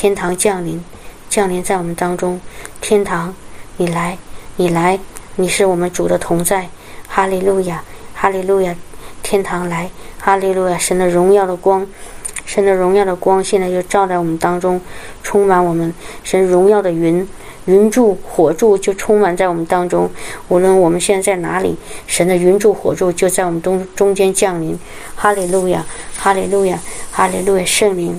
天堂降临在我们当中。天堂，你来，你是我们主的同在。哈利路亚，哈利路亚，天堂来，哈利路亚，神的荣耀的光现在就照在我们当中，充满我们。神荣耀的云柱火柱就充满在我们当中，无论我们现在在哪里，神的云柱火柱就在我们中间降临。哈利路亚，哈利路亚，哈利路亚，圣灵，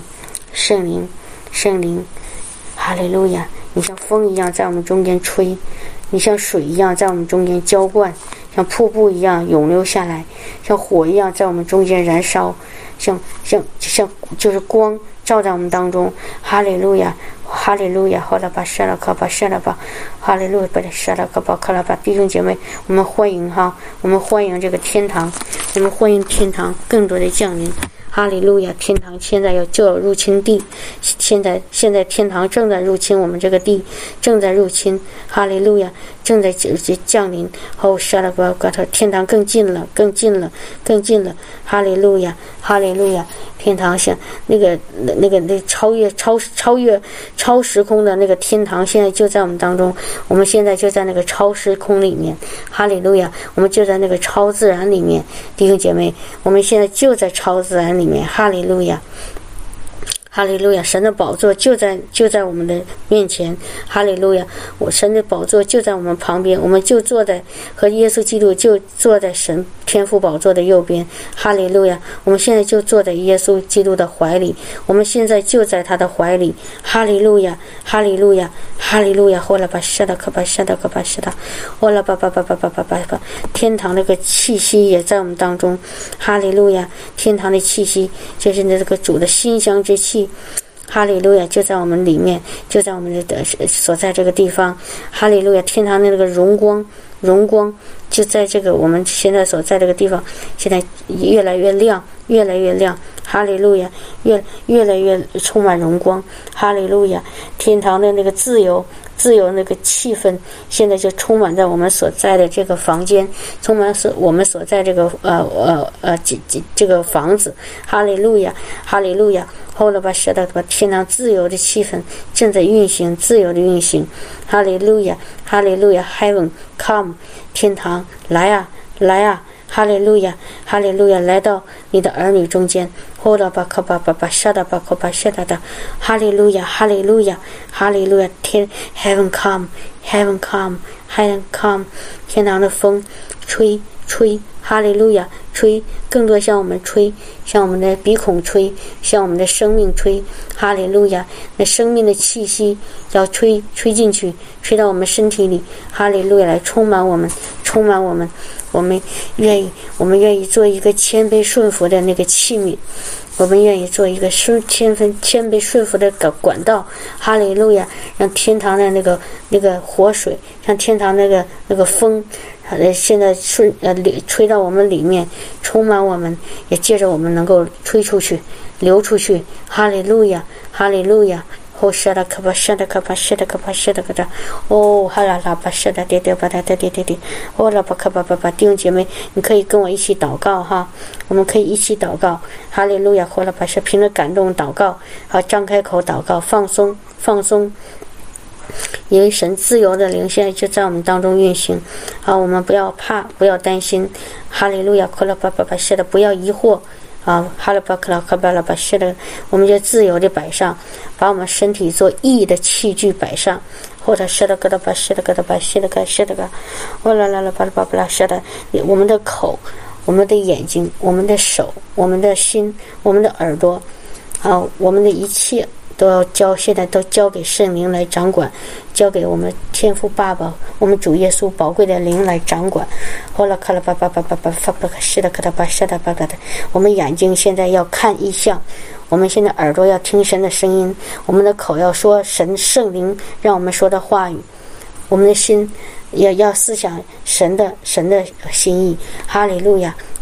哈利路亚，你像风一样在我们中间吹，你像水一样在我们中间浇灌，像瀑布一样涌流下来，像火一样在我们中间燃烧，像就是光照在我们当中。哈利路亚，哈利路亚，哈拉巴沙拉卡巴沙拉巴，哈利路亚巴沙拉卡巴卡拉巴。弟兄姐妹，我们欢迎我们欢迎这个天堂，我们欢迎天堂更多的降临。哈利路亚，天堂现在就要入侵地，现在天堂正在入侵我们这个地，正在入侵。哈利路亚，正在降临。哦，沙拉巴嘎特，天堂更近了。哈利路亚，哈利路亚，天堂像那超时空的那个天堂，现在就在我们当中。我们现在就在那个超时空里面。哈利路亚，我们就在那个超自然里面。弟兄姐妹，我们现在就在超自然里面。哈利路亚，哈利路亚，神的宝座就在我们的面前。哈利路亚，神的宝座就在我们旁边，我们就坐在和耶稣基督就坐在神天父宝座的右边。哈利路亚，我们现在就坐在耶稣基督的怀里，我们现在就在他的怀里。哈利路亚，哈利路亚，哈利路亚，呼啦吧沙达克巴沙达克巴沙达，呼啦吧吧吧吧吧吧吧吧，天堂那个气息也在我们当中。哈利路亚，天堂的气息就是那个主的馨香之气。哈利路亚，就在我们里面，就在我们的所在这个地方。哈利路亚，天堂的那个荣光就在这个我们现在所在这个地方，现在越来越亮。哈利路亚，越来越充满荣光。哈利路亚，天堂的那个自由那个气氛现在就充满在我们所在的这个房间，充满我们所在这个这个房子。哈利路亚，哈利路亚，后来把天堂自由的气氛正在运行，自由的运行。哈利路亚，哈利路亚， Heaven come， 天堂来啊，哈利路亚，哈利路亚，来到你的儿女中间。呼啦吧卡巴巴巴沙达巴卡巴沙达达，哈利路亚，哈利路亚，哈利路亚，Heaven come， Heaven come， Heaven come， 天堂的风吹，哈利路亚，吹，更多向我们吹，向我们的鼻孔吹，向我们的生命吹。哈利路亚，那生命的气息要吹进去，吹到我们身体里。哈利路亚，来充满我们。我们愿意做一个谦卑顺服的那个器皿，我们愿意做一个谦卑顺服的管道。哈利路亚，让天堂的那个活水，让天堂那个风现在吹到我们里面，充满我们，也借着我们能够吹出去，流出去。哈利路亚，哈利路亚。哦，沙达克巴沙达克巴沙达克巴沙达克达，哦，哈啦啦巴沙达爹爹巴达爹爹爹爹，哦啦巴克巴巴巴，弟兄姐妹，你可以跟我一起祷告哈，我们可以一起祷告。哈利路亚，呼啦巴沙，凭着感动祷告，好，张开口祷告，放松。因为神自由的灵现在就在我们当中运行，好，我们不要怕，不要担心。哈利路亚，呼啦巴巴巴，是的，不要疑惑。哈拉巴克拉卡巴拉巴是的，我们就自由的摆上，把我们身体做义的器具摆上，或者是的个的巴是的个的巴是的个是的个，哦啦啦啦巴拉巴巴拉是的，我们的口，我们的眼睛，我们的手，我们的心，我们的耳朵，我们的一切都要现在都交给圣灵来掌管，交给我们天父爸爸，我们主耶稣宝贵的灵来掌管。后来看了巴是的，我们眼睛现在要看异象，我们现在耳朵要听神的声音，我们的口要说圣灵让我们说的话语，我们的心也要思想神的心意。哈利路亚，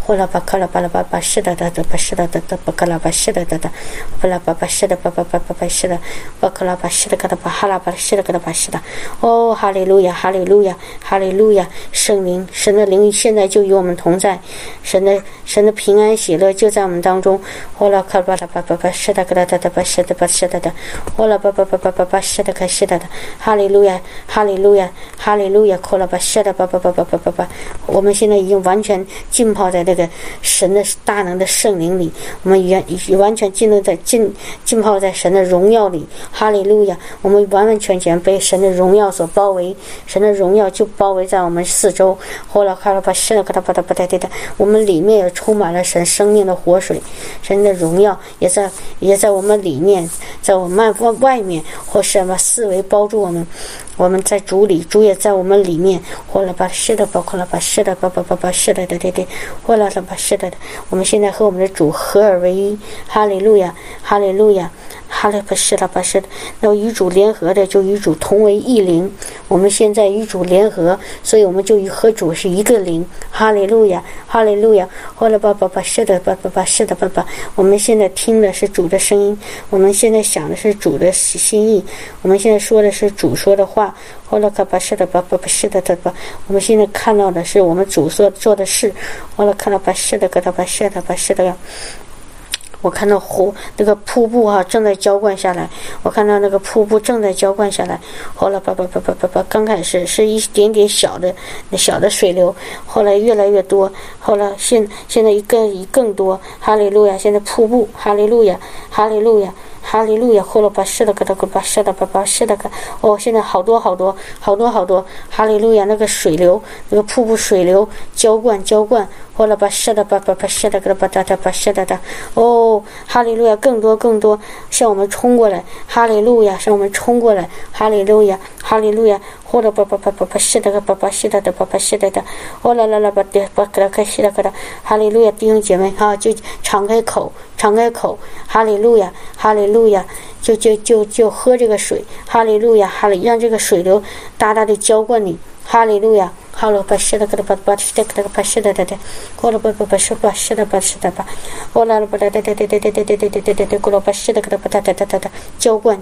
呼啦巴卡拉巴拉巴巴是的的的巴是的的的巴卡拉巴是的的的巴拉巴巴是的巴巴巴巴巴是的巴卡拉巴是的卡拉巴哈拉巴是的卡拉巴是的。哦，哈利路亚，哈利路亚，哈利路亚！圣灵，神的灵现在就与我们同在，神的平安喜乐就在我们当中。呼啦卡巴拉巴巴巴是的卡拉哒哒巴是的巴是的的，呼啦巴巴巴巴巴巴是的卡是的的，哈利路亚，哈利路亚，哈利路亚！呼啦巴是的巴巴巴巴巴巴巴，我们现在已经完全浸泡在这个神的大能的圣灵里，我们完全浸泡在神的荣耀里。哈利路亚！我们完完全全被神的荣耀所包围，神的荣耀就包围在我们四周。后来看了把神的给他把它不带对的，我们里面也充满了神生命的活水，神的荣耀也在我们里面，在我们外面或什么四围包住我们。我们在主里，主也在我们里面。或者把是的，包括了把是的，把是的，对，或者把是的，我们现在和我们的主合而为一。哈利路亚，哈利路亚。哈利巴是的巴是的，那与主联合的就与主同为一灵。我们现在与主联合，所以我们就和主是一个灵。哈利路亚，哈利路亚。后来巴是的巴是的巴，我们现在听的是主的声音，我们现在想的是主的心意，我们现在说的是主说的话。后来巴是的巴是的巴，我们现在看到的是我们主所做的事。后来看到巴是的巴是的巴是的。我看到那个瀑布正在浇灌下来，我看到那个瀑布正在浇灌下来。后来刚开始是一点点小的水流，后来越来越多，后来现在更多。哈利路亚！现在瀑布，哈利路亚，哈利路亚。哈利路亚！后来把是的给他把是的把是的哦，现在好多。哈利路亚！那个水流，那个瀑布水流浇灌。后来把是的把是的给他把是的哦，哈利路亚！更多向我们冲过来，哈利路亚！向我们冲过来，哈利路亚！哈利路亚！后来把是的把是的把是的哦啦把给他开是的给他，哈利路亚！弟兄姐妹就敞开口，哈利路亚，哈利路亚！就喝这个水，哈利路亚，让这个水流大大的浇灌你，哈利路亚！好了，把是的给他把是的给他把是的过了把是的把是的吧，过了把对，过了把是的给他把浇灌，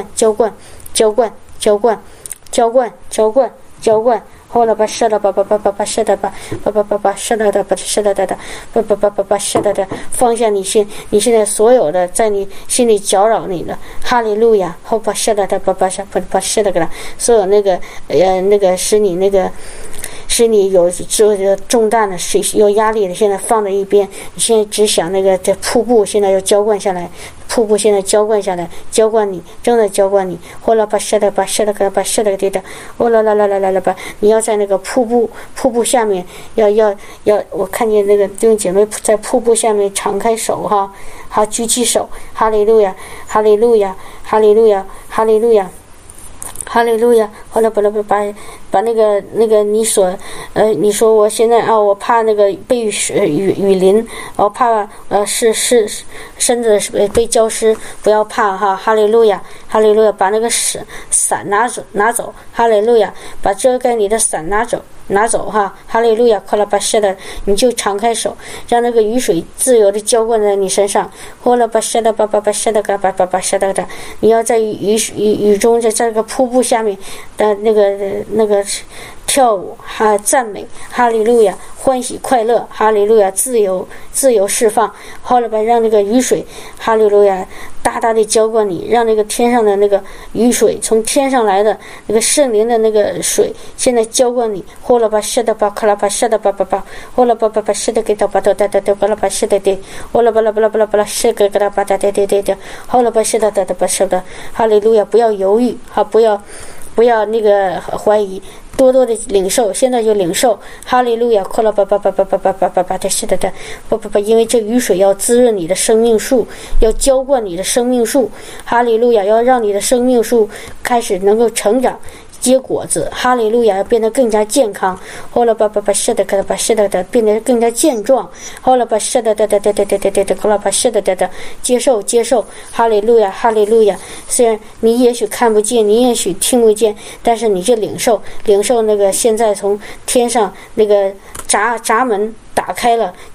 后来把是的把是的把是的把是的把是的放下你现在所有的在你心里搅扰你的，哈利路亚！后把是的把是的给他所有那个使你有重担的，有压力的，现在放在一边。你现在只想这瀑布现在要浇灌下来，瀑布现在浇灌下来，浇灌你，正在浇灌你。后来把是的把对的，哦啦吧，你要在那个瀑布下面，要，我看见那个弟兄姐妹在瀑布下面敞开手好举起手，哈利路亚，哈利路亚，哈利路亚，哈利路亚。哈利路亚！后来把那个你说我现在我怕那个被雨淋，我怕是身子被浇湿，不要怕哈利路亚，哈利路亚！把那个伞拿走，哈利路亚！把遮盖你的伞拿走哈利路亚！快了把是的，你就敞开手，让那个雨水自由的浇灌在你身上。后来把是的把是的把是的，你要在雨中在这个瀑布下面的那个跳舞赞美，哈利路亚！欢喜快乐，哈利路亚！自由释放。后来吧，让那个雨水，哈利路亚，大大的浇灌你，让那个天上的那个雨水，从天上来的那个圣灵的那个水，现在浇灌你。后来吧，是的吧，卡拉吧，是的吧，后来吧，是的给他把哒，巴拉吧，是的对，后来巴拉，是给他把哒，对，后来吧，是的吧，是的，哈利路亚！不要犹豫不要那个怀疑，多的领受，现在就领受，哈利路亚！快了吧，是的，因为这雨水要滋润你的生命树，要浇灌你的生命树，哈利路亚！要让你的生命树开始能够成长。结果子，哈利路亚！要变得更加健康。后来把是的，把是的变得更加健壮。后来把是的，后来把是的接受，哈利路亚，哈利路亚！虽然你也许看不见，你也许听不见，但是你就领受那个现在从天上那个闸门打开了，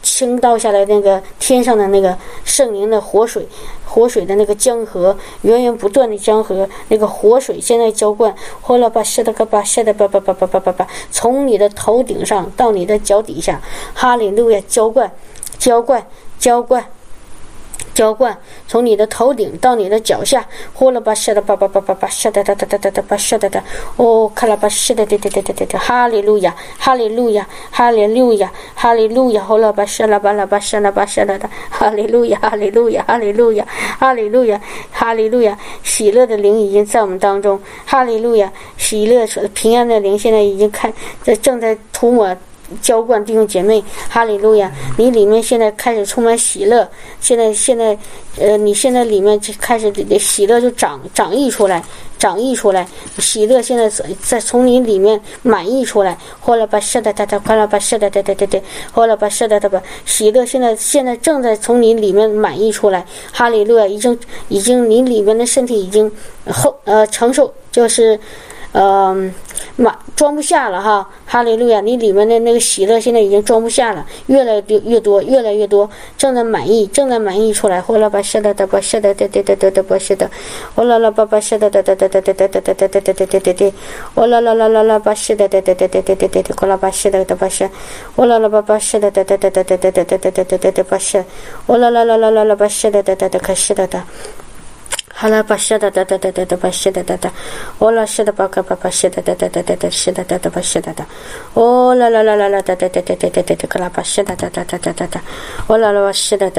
倾倒下来那个天上的那个圣灵的活水的那个江河，源源不断的江河，那个活水现在浇灌，呼啦吧是的个吧是的吧吧吧吧吧吧吧，从你的头顶上到你的脚底下，哈利路亚，浇灌，从你的头顶到你的脚下，呼啦吧是的吧吧吧吧吧是的哒哒哒哒哒吧是的哒，哦，卡拉吧是的对对对对对对，哈利路亚，哈利路亚，哈利路亚，哈利路亚，呼啦吧是啦吧啦吧是啦吧是啦哒，哈利路亚，哈利路亚，哈利路亚，哈利路亚，哈利路亚，喜乐的灵已经在我们当中，哈利路亚，喜乐平安的灵现在已经正在涂抹。浇灌弟兄姐妹，哈利路亚！你里面现在开始充满喜乐，现在你现在里面就开始喜乐就长溢出来，喜乐现在在从你里面满溢出来，呼啦吧是的哒哒，快啦吧是的对对对对，呼啦吧是的哒吧，喜乐现在正在从你里面满溢出来，哈利路亚！已经你里面的身体已经承受就是装不下了哈，哈利路亚！你里面的那个喜乐现在已经装不下了，越来越多，正在满意出来。呼啦吧是的的吧是的对对对对对吧是的，呼啦啦吧吧是的对对对对对对对对对对对对对对，呼啦啦啦啦啦吧是的对对对对对对对对，呼啦吧是的的吧是，呼啦啦吧吧是的对对对对对对对对对对对对吧是，呼啦啦啦啦啦啦吧是的对对对可是的的。哈啦吧是的吧是的，哦啦是的吧个吧是的是的吧是的，哦啦啦啦啦啦个啦吧是的，哦啦啦吧是的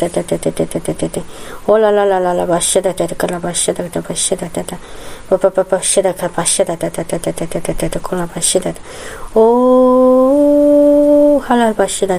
哦啦啦啦啦啦吧是的个啦吧是的吧是的吧是的个吧是的个啦吧是的，哦哈啦吧是的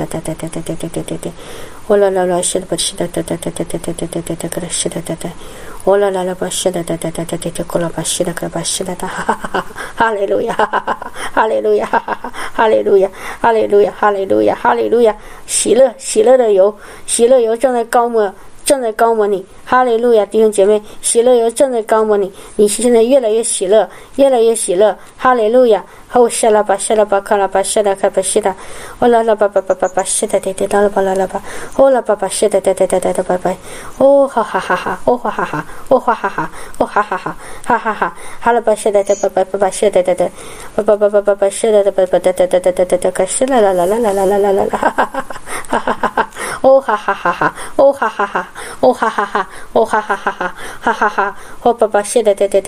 哦啦啦啦是的吧是的个啦是的哦啦啦啦吧是的个啦吧是的个吧是的哈利路亚哈利路亚哈利路亚哈利路亚哈利路亚哈利路亚，喜乐的油正在高摩你，哈利路亚，弟兄姐妹，喜乐油正在高摩你，你现在越来越喜乐，哈利路亚。哦，是啦吧，克啦吧，是的，可不是的，哦啦啦吧，是的，对，到了吧，啦吧，哦啦吧，是的，对，拜拜，哦哈哈哈，哦哈哈哈，哦哈哈哈，哦哈哈哈，哈哈哈，哈啦吧，是的，拜，是的，对，拜，是的，对，可是啦，哈哈哈，哦哈哈哈，哦哈哈哈，哦哈哈哈，哦哈哈哈，哈哈哈，哦爸，是的，对，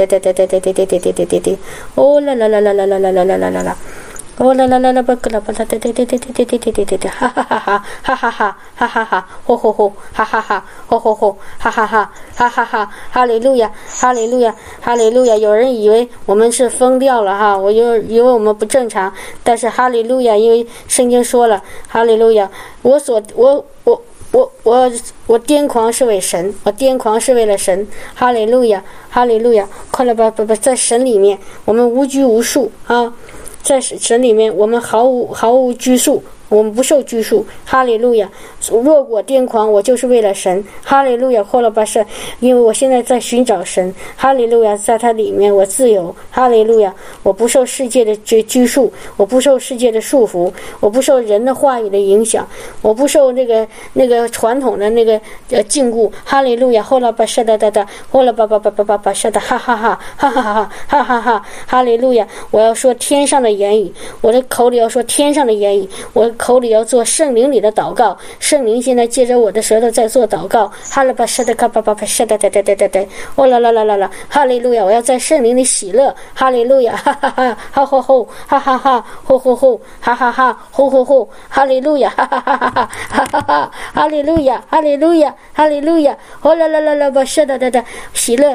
哦啦啦，哦啦啦啦吧个啦吧啦对，哈哈哈，哈哈哈，哈哈哈，吼，哈哈哈，吼，哈哈哈，哈哈哈，哈利路亚，哈利路亚，哈利路亚！有人以为我们是疯掉了哈，以为我们不正常，但是哈利路亚，因为圣经说了，哈利路亚，我癫狂是为神，我癫狂是为了神，哈利路亚，哈利路亚！快了吧，在神里面，我们无拘无束啊，在神里面，我们毫无拘束。我们不受拘束，哈利路亚！若我癫狂，我就是为了神，哈利路亚！或了吧是，因为我现在在寻找神，哈利路亚！在它里面我自由，哈利路亚！我不受世界的拘束，我不受世界的束缚，我不受人的话语的影响，我不受那个传统的那个禁锢，哈利路亚！或了吧是的，或了吧是的，哈哈哈，哈哈哈，哈哈哈，哈利路亚！我要说天上的言语，我的口里要说天上的言语，我口里要做圣灵里的祷告，圣灵现在借着我的舌头在做祷告，哈啦吧是的，是的，对，哦啦啦啦啦啦，哈利路亚！我要在圣灵里喜乐，哈利路亚，哈哈哈，哈吼吼，哈哈哈，吼吼吼，哈哈哈，吼吼吼，哈利路亚，哈哈哈哈，哈哈哈，哈利路亚，哈利路亚，哈利路亚，哦啦啦啦啦吧是的，喜乐，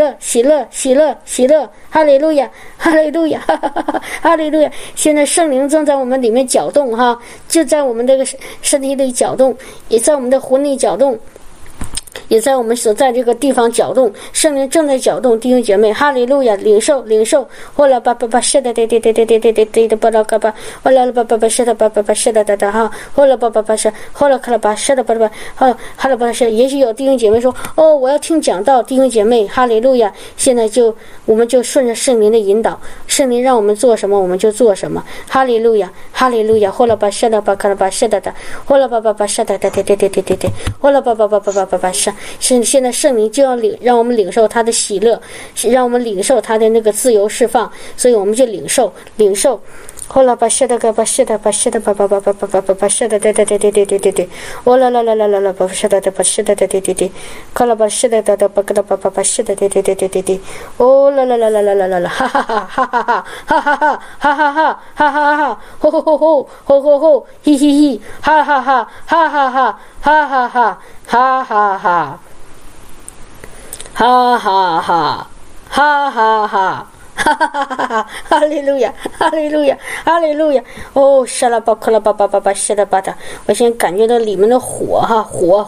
哈利路亚，哈利路亚，哈哈哈，哈利路亚！现在圣灵正在我们里面搅动哈。就在我们这个身体里搅动，也在我们的魂里搅动， 也在我们所在这个地方搅动，圣灵正在搅动弟兄姐妹，哈利路亚，领受领受，后来吧吧吧是的对对对对对对对对的吧啦嘎吧，后来吧吧吧是的吧吧吧是的的哈，后来吧吧吧是，后来看了吧是的吧吧，哈了吧是，也许有弟兄姐妹说，哦，我要听讲道，弟兄姐妹，哈利路亚，现在我们就顺着圣灵的引导，圣灵让我们做什么我们就做什么，哈利路亚，哈利路亚，后来吧是的吧看了吧是的的，后来吧吧吧是的对对对对对对对，后来吧吧吧吧吧吧吧是现在圣灵就要让我们领受他的喜乐，让我们领受他的那个自由释放，所以我们就领受。后来把是的个把是的把是的把是的对对对对对对对对，哦啦啦啦啦啦啦把是的把是的对对对对，看了把是的的把个的把是的对对对对对对，哦啦啦啦啦啦啦啦啦，哈哈哈哈哈哈哈哈哈哈哈哈哈哈哈，吼吼吼吼吼吼吼，嘿嘿嘿，哈哈哈哈哈哈哈哈哈哈哈哈。哈哈哈，哈哈哈，哈哈哈哈！哈利路亚，哈利路亚，哈利路亚！哦，沙拉巴克拉巴巴巴巴，沙拉巴达！我现在感觉到里面的火哈，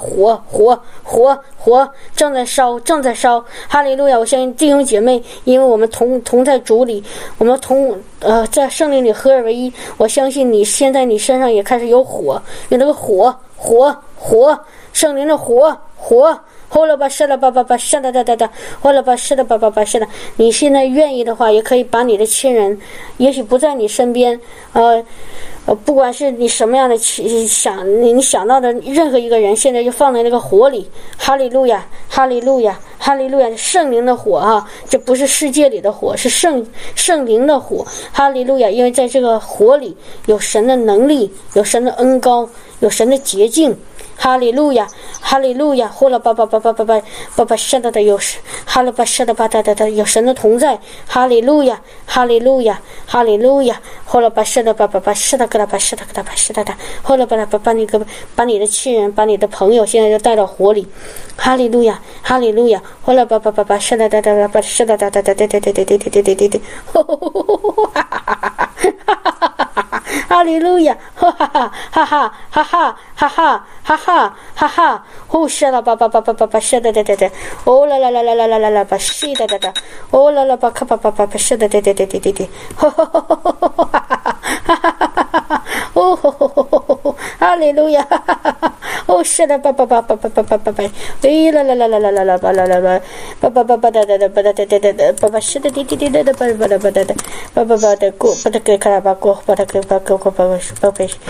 火正在烧，正在烧！哈利路亚！我相信弟兄姐妹，因为我们同在主里，我们在圣灵里合而为一。我相信你现在你身上也开始有火，有那个火，圣灵的火。后来吧，是的吧，是的，后来吧，是的吧，是的。你现在愿意的话，也可以把你的亲人，也许不在你身边，不管是你什么样的你想到的任何一个人，现在就放在那个火里。哈利路亚，哈利路亚，哈利路亚！圣灵的火啊，这不是世界里的火，是圣灵的火。哈利路亚！因为在这个火里有神的能力，有神的恩膏，有神的洁净。哈利路亚，哈利路亚！呼啦吧是的有神，哈啦吧是的吧的有神的同在。哈利路亚，哈利路亚，哈利路亚！呼啦吧是的吧是的个啦吧是的个啦吧是的的，呼啦吧把你的亲人，把你的朋友现在就带到火里。哈利路亚，哈利路亚！呼啦吧是的是的对，哈利路亚，哈哈哈哈哈哈哈哈哈哈哈哈，哦，是了吧，是的，哦啦啦啦啦啦啦啦啦吧，是的，哦啦啦吧，是的，对，哈哈哈哈哈哈，哦，哈利路亚，哦，是的，吧，对啦啦啦啦啦啦啦吧啦啦吧，吧是的，对，的过，的给看吧过，的给吧过，是的，是不是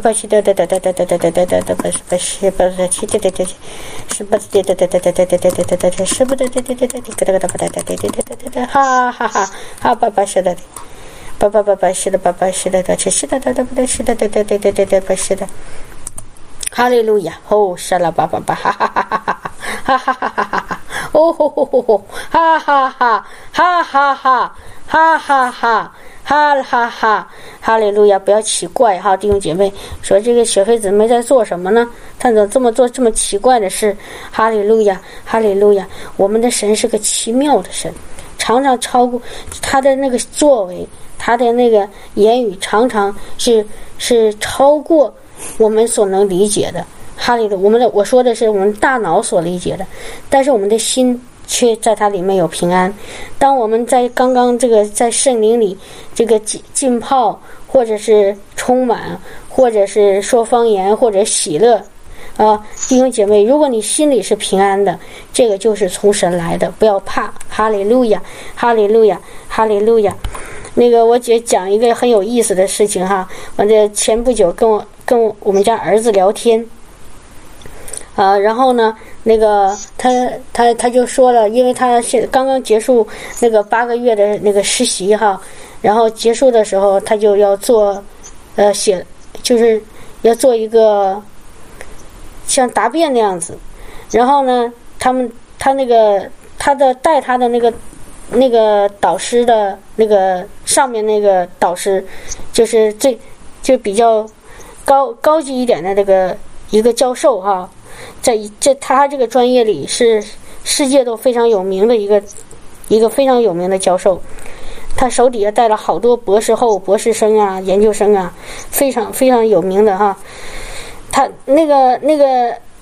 哈哈哈哈爸是的，爸是的，爸是的，是的，对，是的。哈利路亚！哦，沙拉巴，哈哈哈哈哈哈！哦吼，哈哈哈，哈哈哈，哈哈哈，哈哈哈！哈利路亚！不要奇怪哈，弟兄姐妹，说这个小黑姊妹在做什么呢？她怎么这么做这么奇怪的事？哈利路亚，哈利路亚！我们的神是个奇妙的神，常常超过他的那个作为，他的那个言语，常常是超过我们所能理解的。哈利路亚！我说的是我们大脑所理解的，但是我们的心却在它里面有平安。当我们在刚刚这个在圣灵里这个浸泡，或者是充满，或者是说方言，或者喜乐弟兄姐妹，如果你心里是平安的，这个就是从神来的，不要怕。哈利路亚，哈利路亚，哈利路亚。那个我姐讲一个很有意思的事情哈，我这前不久跟我们家儿子聊天，然后呢，那个他就说了，因为他刚刚结束那个8个月的那个实习哈，然后结束的时候他就要做就是要做一个像答辩那样子，然后呢，他带他的那个导师的那个上面那个导师，就是就比较高级一点的那个一个教授哈，在他这个专业里是世界都非常有名的一个非常有名的教授，他手底下带了好多博士后、博士生啊、研究生啊，非常非常有名的哈。他那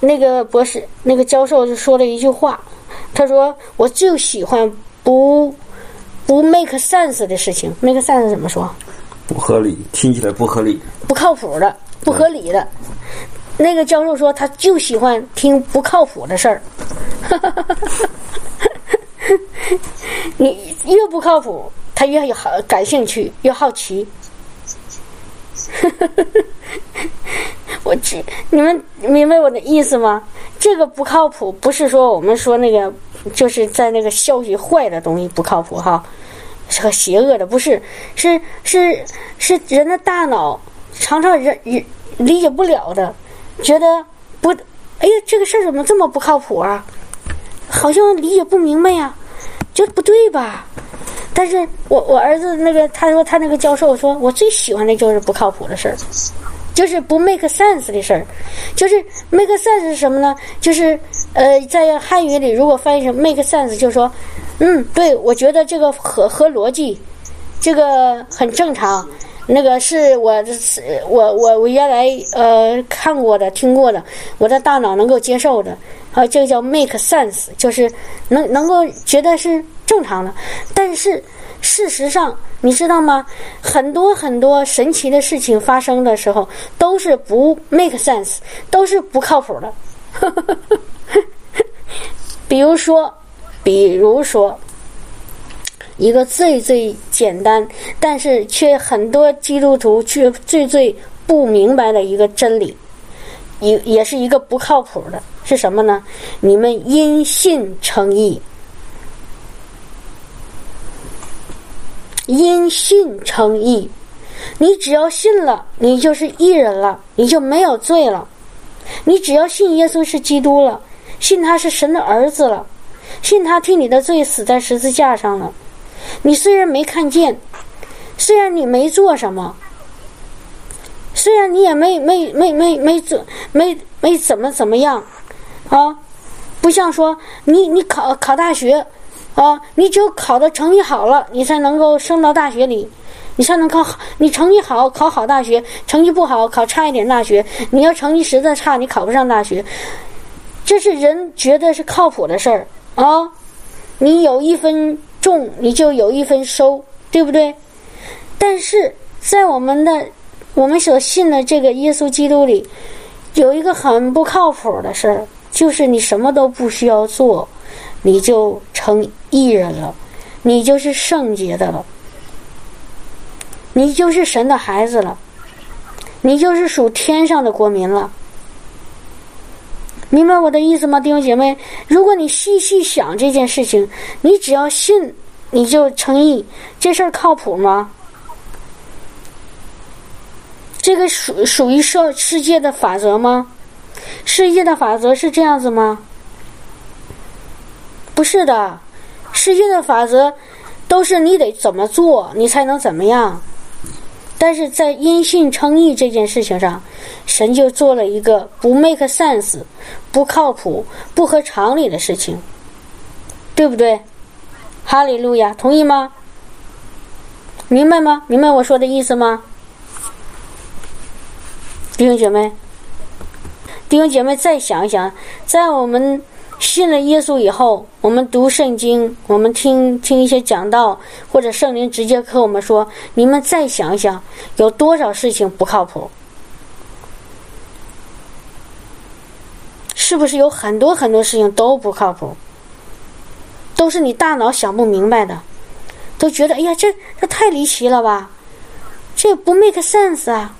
那个博士那个教授就说了一句话，他说我就喜欢不 make sense 的事情。make sense 怎么说？ 不合理，听起来不合理， 不靠谱的，不合理的。那个教授说他就喜欢听不靠谱的事儿。你越不靠谱他越好感兴趣，越好奇。你们明白我的意思吗？这个不靠谱不是说我们说那个就是在那个消息坏的东西不靠谱哈，是和邪恶的，不是，是人的大脑常常人理解不了的，觉得不，哎呀，这个事儿怎么这么不靠谱啊？好像理解不明白呀，就不对吧？但是我儿子那个他说他那个教授说，我最喜欢的就是不靠谱的事儿，就是不 make sense 的事儿。就是 make sense 是什么呢？就是在汉语里如果翻译成 make sense 就是说对，我觉得这个合逻辑，这个很正常，那个是我原来看过的听过的，我的大脑能够接受的，这个叫 make sense， 就是能够觉得是正常的。但是事实上你知道吗，很多很多神奇的事情发生的时候都是不 make sense， 都是不靠谱的。比如说一个最最简单但是却很多基督徒却最不明白的一个真理，也是一个不靠谱的，是什么呢？你们因信称义。因信称义，你只要信了，你就是义人了，你就没有罪了。你只要信耶稣是基督了，信他是神的儿子了，信他替你的罪死在十字架上了。你虽然没看见，虽然你没做什么，虽然你也没怎么样啊，不像说你考大学啊，你只有考的成绩好了，你才能够升到大学里，你才能你成绩好考好大学，成绩不好考差一点大学，你要成绩实在差，你考不上大学，这是人觉得是靠谱的事儿啊。你有一分种，你就有一分收，对不对？但是在我们所信的这个耶稣基督里，有一个很不靠谱的事儿，就是你什么都不需要做，你就成义人了，你就是圣洁的了，你就是神的孩子了，你就是属天上的国民了。明白我的意思吗，弟兄姐妹？如果你细细想这件事情，你只要信你就成义，这事儿靠谱吗？这个属于世界的法则吗？世界的法则是这样子吗？不是的，世界的法则都是你得怎么做你才能怎么样。但是在因信称义这件事情上，神就做了一个不 make sense， 不靠谱，不合常理的事情，对不对？哈利路亚，同意吗？明白吗？明白我说的意思吗？弟兄姐妹再想一想，在我们信了耶稣以后，我们读圣经，我们听一些讲道，或者圣灵直接和我们说，你们再想一想，有多少事情不靠谱？是不是有很多很多事情都不靠谱，都是你大脑想不明白的，都觉得哎呀，这太离奇了吧，这不 make sense 啊，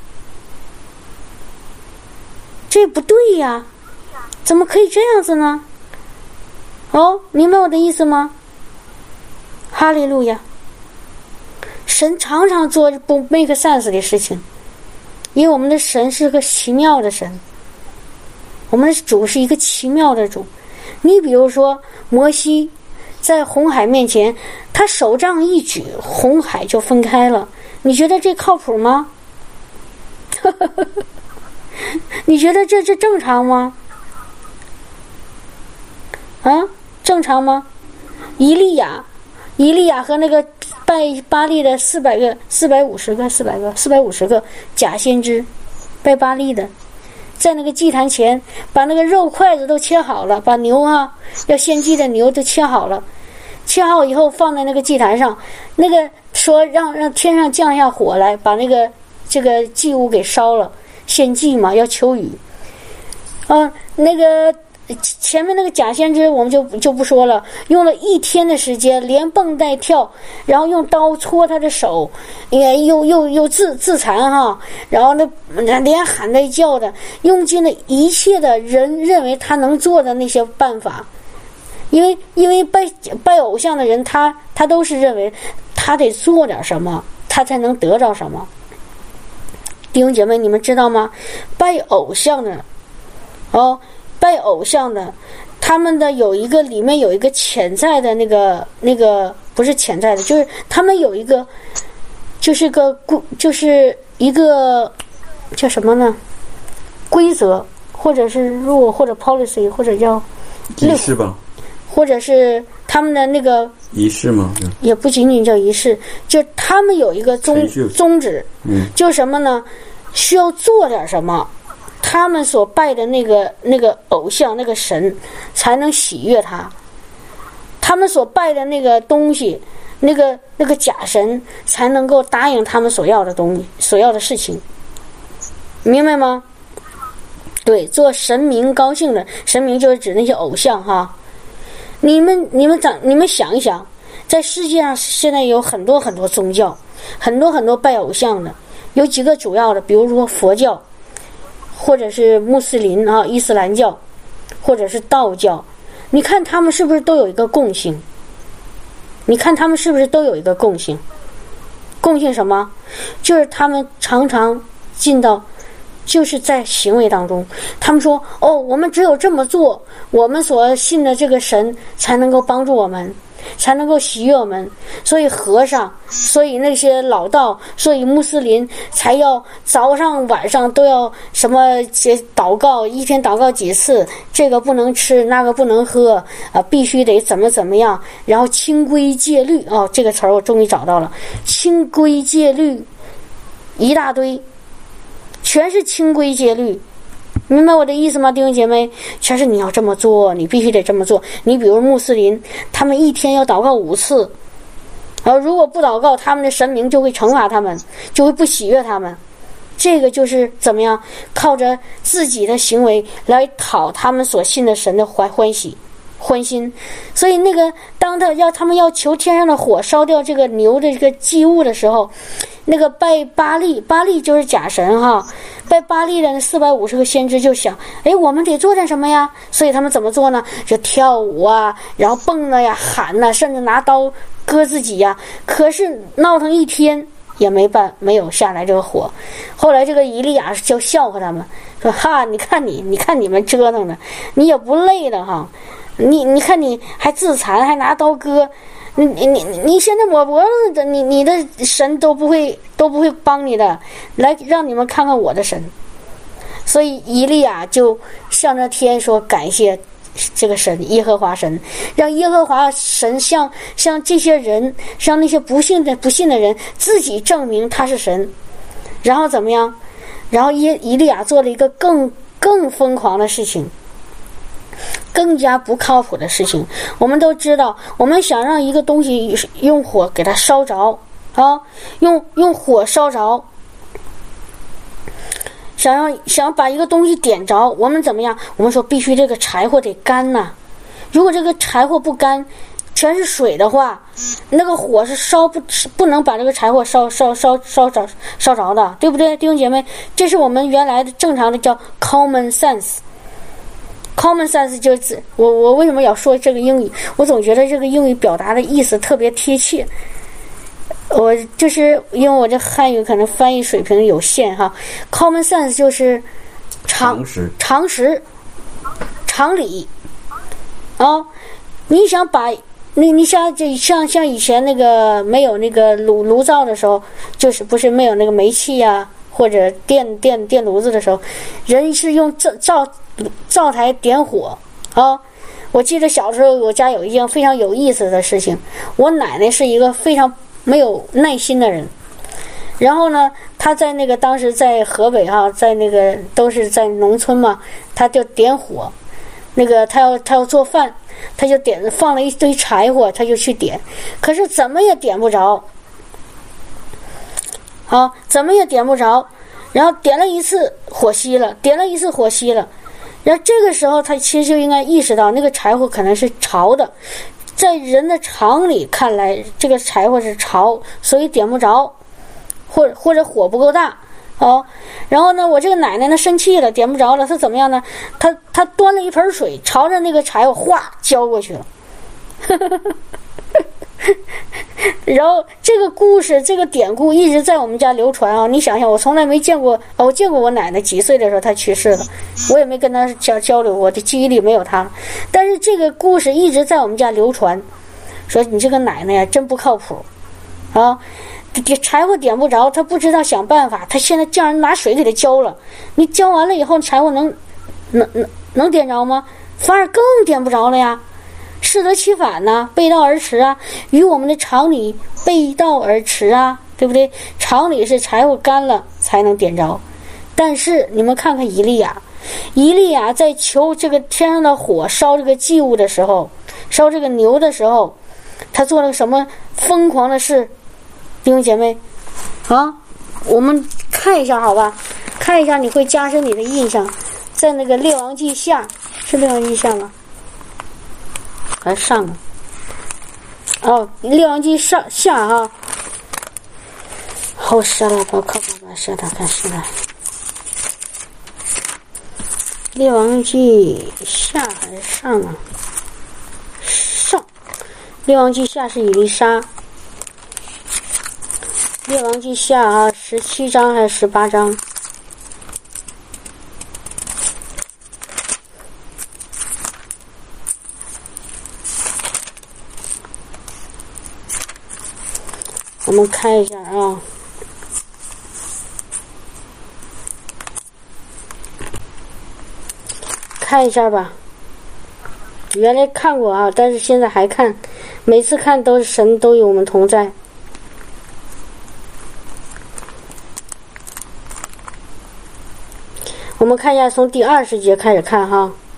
这不对呀，怎么可以这样子呢？哦，明白我的意思吗？哈利路亚！神常常做不 make sense 的事情，因为我们的神是个奇妙的神，我们的主是一个奇妙的主。你比如说摩西在红海面前，他手杖一举，红海就分开了，你觉得这靠谱吗？你觉得这正常吗？啊，正常吗？以利亚和那个拜巴力的450个假先知，拜巴力的， 在那个祭坛前把那个肉筷子都切好了，把牛要献祭的牛都切好了，切好以后放在那个祭坛上，那个说让天上降下火来，把这个祭物给烧了，献祭嘛，要求雨。那个前面那个假先知我们就不说了，用了1天的时间，连蹦带跳，然后用刀戳他的手，又自残然后连喊带叫的，用尽了一切的人认为他能做的那些办法。因为拜偶像的人，他都是认为他得做点什么，他才能得着什么。弟兄姐妹，你们知道吗？拜偶像的拜偶像的，他们的里面有一个潜在的那个不是潜在的，就是他们有一个就是一个叫什么呢？规则，或者是 rule， 或者 policy， 或者叫仪式吧， 或者是他们的那个仪式吗？ 也不仅仅叫仪式，就他们有一个宗旨，就是什么呢？需要做点什么，他们所拜的那个偶像那个神才能喜悦他，他们所拜的那个东西那个假神才能够答应他们所要的东西，所要的事情，明白吗？对，做神明高兴的，神明就是指那些偶像你们想一想，在世界上现在有很多很多宗教，很多拜偶像的，有几个主要的，比如说佛教，或者是穆斯林伊斯兰教，或者是道教，你看他们是不是都有一个共性？共性什么？就是他们常常进到，就是在行为当中，他们说我们只有这么做，我们所信的这个神才能够帮助我们，才能够喜悦我们。所以和尚，所以那些老道，所以穆斯林才要早上晚上都要什么祷告，一天祷告几次，这个不能吃，那个不能喝必须得怎么样，然后清规戒律这个词儿我终于找到了，清规戒律一大堆，全是清规戒律，明白我的意思吗？弟兄姐妹，全是你要这么做，你必须得这么做。你比如穆斯林，他们一天要祷告5次，如果不祷告，他们的神明就会惩罚他们，就会不喜悦他们。这个就是怎么样，靠着自己的行为来讨他们所信的神的欢心。所以当他们要求天上的火烧掉这个牛的这个祭物的时候，那个拜巴力就是假神拜巴力的那450个先知就想，我们得做点什么呀？所以他们怎么做呢？就跳舞然后蹦喊甚至拿刀割自己可是闹腾1天也没有下来这个火。后来这个以利亚就笑话他们说，你看你们折腾的，你也不累的你看你还自残，还拿刀割，你现在我的你的神都不会帮你的，来让你们看看我的神。所以以利亚就向着天说，感谢这个神耶和华神，让耶和华神向这些人，向那些不信的人自己证明他是神。然后怎么样？然后以利亚做了一个更疯狂的事情，更加不靠谱的事情。我们都知道，我们想让一个东西用火给它烧着用火烧着，想把一个东西点着，我们怎么样？我们说必须这个柴火得干如果这个柴火不干，全是水的话，那个火是不能把这个柴火烧着的，对不对，弟兄姐妹？这是我们原来的正常的叫 common sense。common sense 就是我为什么要说这个英语？我总觉得这个英语表达的意思特别贴切。我就是因为我这汉语可能翻译水平有限common sense 就是常识、常理你想把你像以前那个没有那个炉灶的时候，就是不是没有那个煤气或者电炉子的时候，人是用灶台点火我记得小时候我家有一件非常有意思的事情，我奶奶是一个非常没有耐心的人，然后呢他在那个当时在河北在那个都是在农村嘛，他就点火，那个他要做饭，他就放了一堆柴火，他就去点，可是怎么也点不着，怎么也点不着，然后点了一次火熄了，然后这个时候他其实就应该意识到那个柴火可能是潮的，在人的常理看来，这个柴火是潮，所以点不着，或者火不够大。然后呢，我这个奶奶呢生气了，点不着了，她怎么样呢？她端了一盆水，朝着那个柴火哗浇过去了。然后这个故事，这个典故一直在我们家流传你想想，我从来没见过，我见过我奶奶几岁的时候她去世了，我也没跟她交流，我的记忆里没有她。但是这个故事一直在我们家流传，说你这个奶奶呀真不靠谱柴火点不着，他不知道想办法，他现在叫人拿水给他浇了，你浇完了以后柴火能点着吗？反而更点不着了呀，适得其反呢，背道而驰啊，与我们的常理背道而驰啊，对不对？常理是柴火干了才能点着，但是你们看看以利亚在求这个天上的火烧这个祭物的时候，烧这个牛的时候，他做了什么疯狂的事？弟兄姐妹我们看一下好吧，看一下你会加深你的印象。在那个列王记下，是列王记下吗？还上了列王记下好杀了吧，靠吧，杀他看是吧？列王记下还是上啊？上。列王记下是以利沙。列王记下17章还是18章？我们看一下看一下吧。原来看过但是现在还看，每次看都是神都与我们同在。我们看一下，从第20节开始看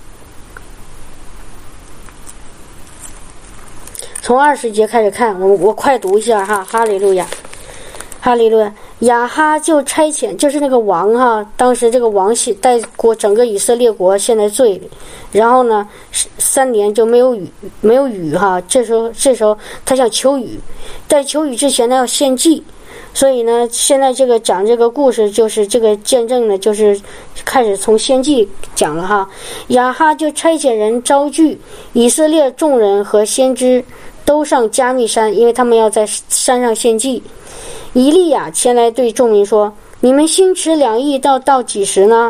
从20节开始看，我快读一下哈利路亚，哈利路亚。亚哈就差遣，就是那个王当时这个王带过整个以色列国陷在罪里，然后呢3年就没有雨这时候他想求雨，在求雨之前呢要献祭。所以呢，现在这个讲这个故事，就是这个见证呢，就是开始从献祭讲了亚哈就差遣人招聚以色列众人和先知，都上加密山，因为他们要在山上献祭。以利亚前来对众民说：“你们心持2意到几时呢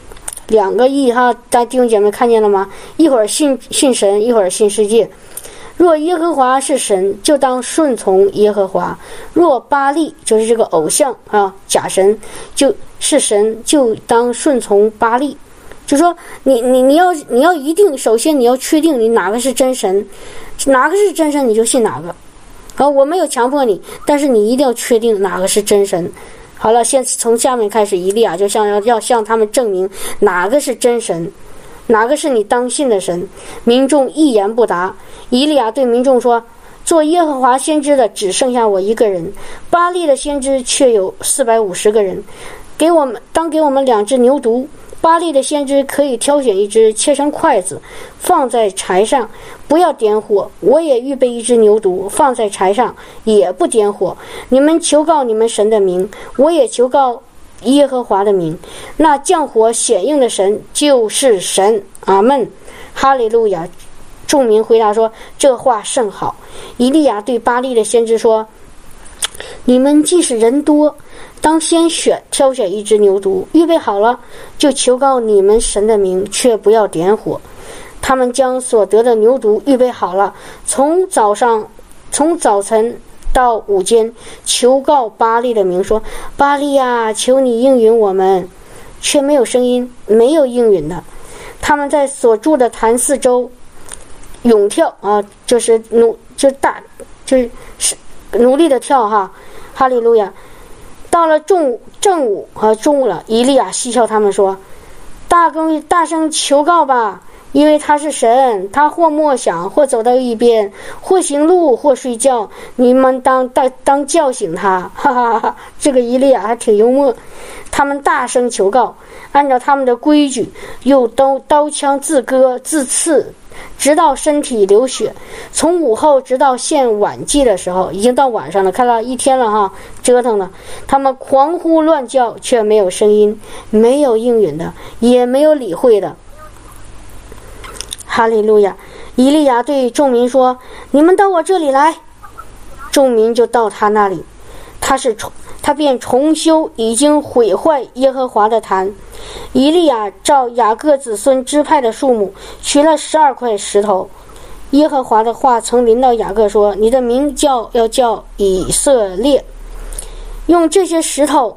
？2个意大弟兄姐妹看见了吗？一会儿信神，一会儿信世界。若耶和华是神，就当顺从耶和华；若巴力，就是这个偶像假神，就是神，就当顺从巴力。”就说你要一定，首先你要确定你哪个是真神，哪个是真神你就信哪个。我没有强迫你，但是你一定要确定哪个是真神。好了，现在从下面开始，以利亚就要向他们证明哪个是真神，哪个是你当信的神。民众一言不答。以利亚对民众说：“做耶和华先知的只剩下我一个人，巴力的先知却有450个人。当给我们2只牛犊。巴力的先知可以挑选1只，切成筷子，放在柴上，不要点火。我也预备1只牛犊，放在柴上，也不点火。你们求告你们神的名，我也求告耶和华的名。那降火显应的神就是神。阿们，哈利路亚。”众民回答说：“这话甚好。”以利亚对巴力的先知说：“你们既是人多，当先挑选1只牛犊，预备好了，就求告你们神的名，却不要点火。”他们将所得的牛犊预备好了，从早晨到午间，求告巴力的名，说：“巴力啊，求你应允我们。”却没有声音，没有应允的。他们在所住的坛四周勇跳就是努力的跳哈利路亚。 到了正午和中午了，以利亚嬉笑他们说：大声求告吧，因为他是神，他或默想，或走到一边，或行路，或睡觉，你们当叫醒他。哈哈哈！这个以利亚还挺幽默。他们大声求告，按照他们的规矩，用刀枪自割自刺，直到身体流血。从午后直到献晚祭的时候，已经到晚上了，看到一天了哈，折腾了。他们狂呼乱叫，却没有声音，没有应允的，也没有理会的。哈利路亚！以利亚对众民说：你们到我这里来。众民就到他那里，他便重修已经毁坏耶和华的坛。以利亚照雅各子孙支派的数目，取了12块石头。耶和华的话曾临到雅各说：你的名要叫以色列，用这些石头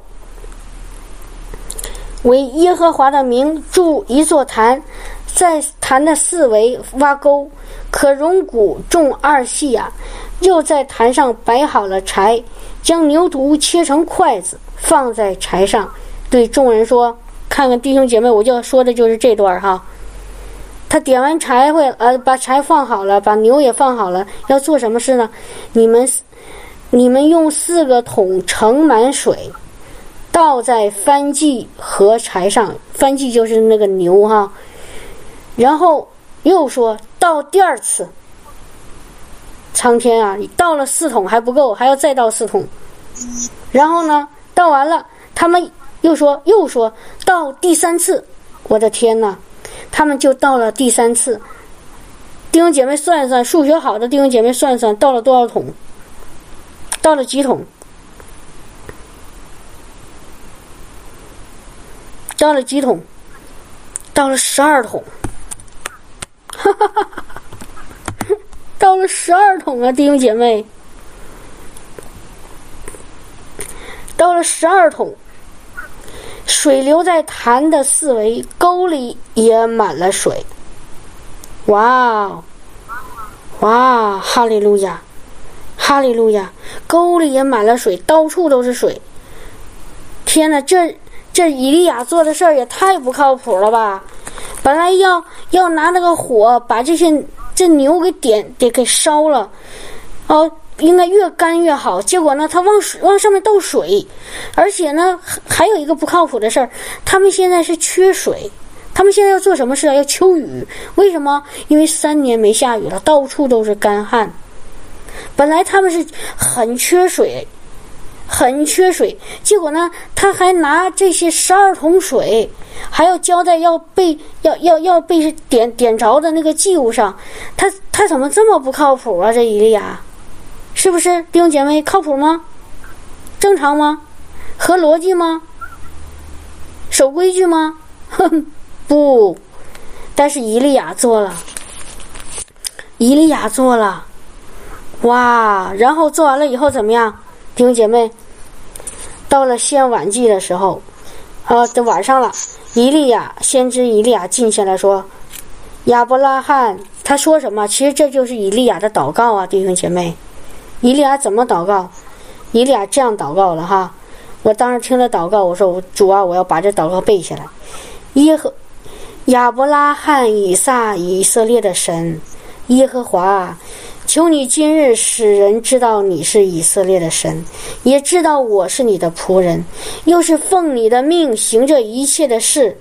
为耶和华的名筑一座坛，在坛的四围挖沟，可容谷种2细亚。又在坛上摆好了柴，将牛犊切成筷子，放在柴上，对众人说：看看弟兄姐妹，我就要说的就是这段哈。他点完柴火，把柴放好了，把牛也放好了，要做什么事呢？你们用4个桶盛满水，倒在燔祭和柴上，燔祭就是那个牛哈。然后又说倒第2次。苍天啊，倒了4桶还不够，还要再倒4桶。然后呢，倒完了，他们又说倒第3次。我的天哪，他们就倒了第3次。弟兄姐妹算一算，数学好的弟兄姐妹算一算，倒了多少桶？倒了几桶？倒了几桶？倒了12桶。哈哈哈哈！倒了12桶啊，弟兄姐妹，倒了12桶。水流在坛的4围，沟里也满了水。哇，哈利路亚，哈利路亚！沟里也满了水，到处都是水。天哪，这以利亚做的事儿也太不靠谱了吧！本来要拿那个火把这牛给烧了，应该越干越好。结果呢，他往上面倒水，而且呢，还有一个不靠谱的事儿，他们现在是缺水。他们现在要做什么事啊？要求雨。为什么？因为3年没下雨了，到处都是干旱。本来他们是很缺水，结果呢，他还拿这些12桶水，还要浇在要被点着的那个祭物上。他怎么这么不靠谱啊？这以利亚，是不是弟兄姐妹靠谱吗？正常吗？合逻辑吗？守规矩吗？不，但是以利亚做了。哇！然后做完了以后怎么样？弟兄姐妹，到了献晚祭的时候，这晚上了，先知以利亚进下来说：亚伯拉罕，他说什么？其实这就是以利亚的祷告啊，弟兄姐妹。以利亚怎么祷告？以利亚这样祷告了哈。我当时听了祷告，我说主啊，我要把这祷告背下来。亚伯拉罕、以撒、以色列的神，耶和华，求你今日使人知道你是以色列的神，也知道我是你的仆人，又是奉你的命行着一切的事。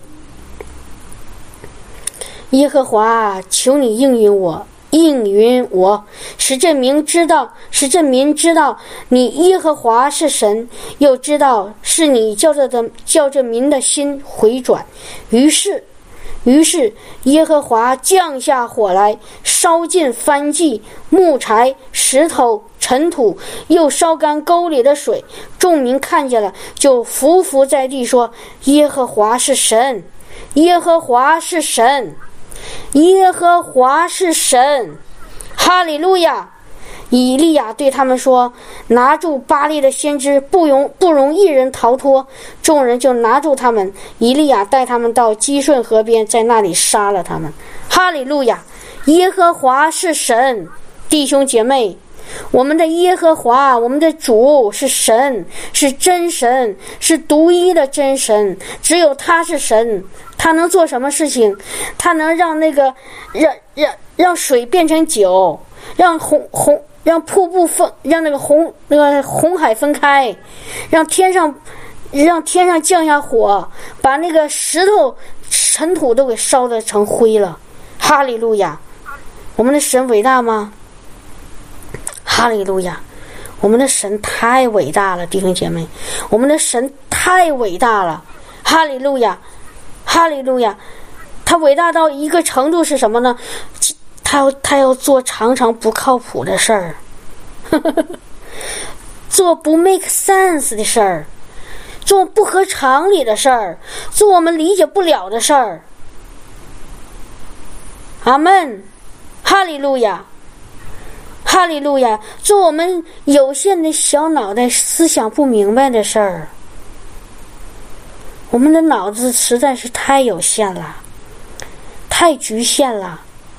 耶和华，求你应允我，使这民知道你耶和华是神，又知道是你叫这民的心回转。于是耶和华降下火来，烧尽燔祭、木柴、石头、尘土，又烧干沟里的水。众民看见了，就伏在地说：耶和华是神，耶和华是神，耶和华是神。哈利路亚！以利亚对他们说：拿住巴力的先知，不容一人逃脱。众人就拿住他们，以利亚带他们到基顺河边，在那里杀了他们。哈利路亚！耶和华是神。弟兄姐妹， 我们的耶和华，我们的主是神，是真神，是独一的真神，只有他是神。他能做什么事情？他能让那个让水变成酒，让瀑布让那个红海分开，让天上降下火，把那个石头尘土都给烧得成灰了。哈利路亚！我们的神伟大吗？哈利路亚！我们的神太伟大了，弟兄姐妹，我们的神太伟大了。哈利路亚！哈利路亚！他伟大到一个程度是什么呢？他要做常常不靠谱的事儿，做不 make sense 的事儿，做不合常理的事儿，做我们理解不了的事儿。阿们！哈利路亚！哈利路亚！做我们有限的小脑袋思想不明白的事儿。我们的脑子实在是太有限了，太局限了。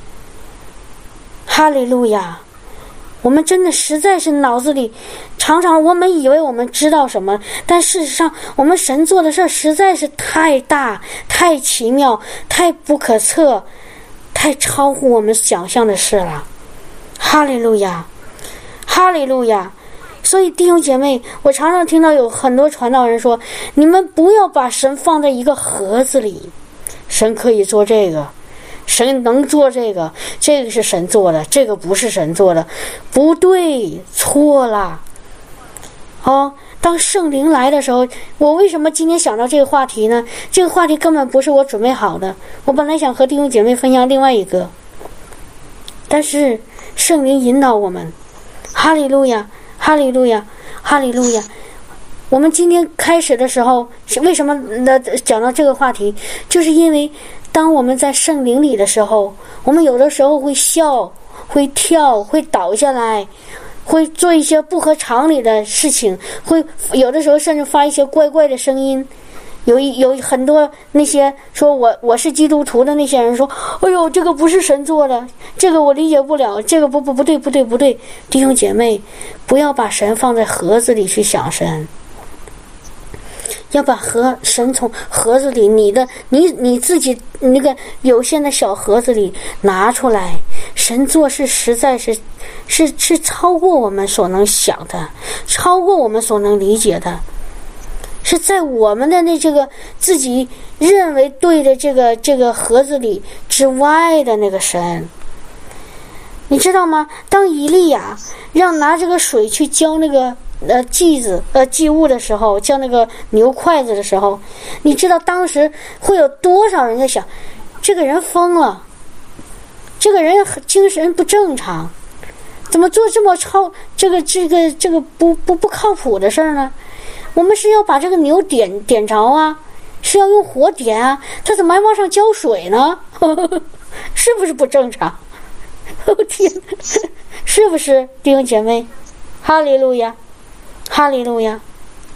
哈利路亚！我们真的实在是脑子里常常我们以为我们知道什么，但事实上我们神做的事实在是太大、太奇妙、太不可测、太超乎我们想象的事了。哈利路亚！哈利路亚！所以弟兄姐妹，我常常听到有很多传道人说，你们不要把神放在一个盒子里，神可以做这个，神能做这个，这个是神做的，这个不是神做的。不对，错了。当圣灵来的时候，我为什么今天想到这个话题呢？这个话题根本不是我准备好的，我本来想和弟兄姐妹分享另外一个，但是圣灵引导我们。哈利路亚！哈利路亚！哈利路亚！我们今天开始的时候，为什么讲到这个话题，就是因为当我们在圣灵里的时候，我们有的时候会笑，会跳，会倒下来，会做一些不合常理的事情，会有的时候甚至发一些怪怪的声音。有很多那些说我是基督徒的那些人说，哎呦，这个不是神做的，这个我理解不了，这个不对。弟兄姐妹，不要把神放在盒子里去想神，要把神从盒子里你自己那个有限的小盒子里拿出来。神做事实在是超过我们所能想的，超过我们所能理解的，是在我们的这个自己认为对的这个盒子里之外的那个神。你知道吗？当以利亚让拿这个水去浇那个祭物的时候，浇那个牛筷子的时候，你知道当时会有多少人在想，这个人疯了，这个人精神不正常，怎么做这么这个不靠谱的事儿呢？我们是要把这个牛点着啊，是要用火点啊，他怎么还往上浇水呢？是不是不正常？天，是不是弟兄姐妹？哈利路亚，哈利路亚。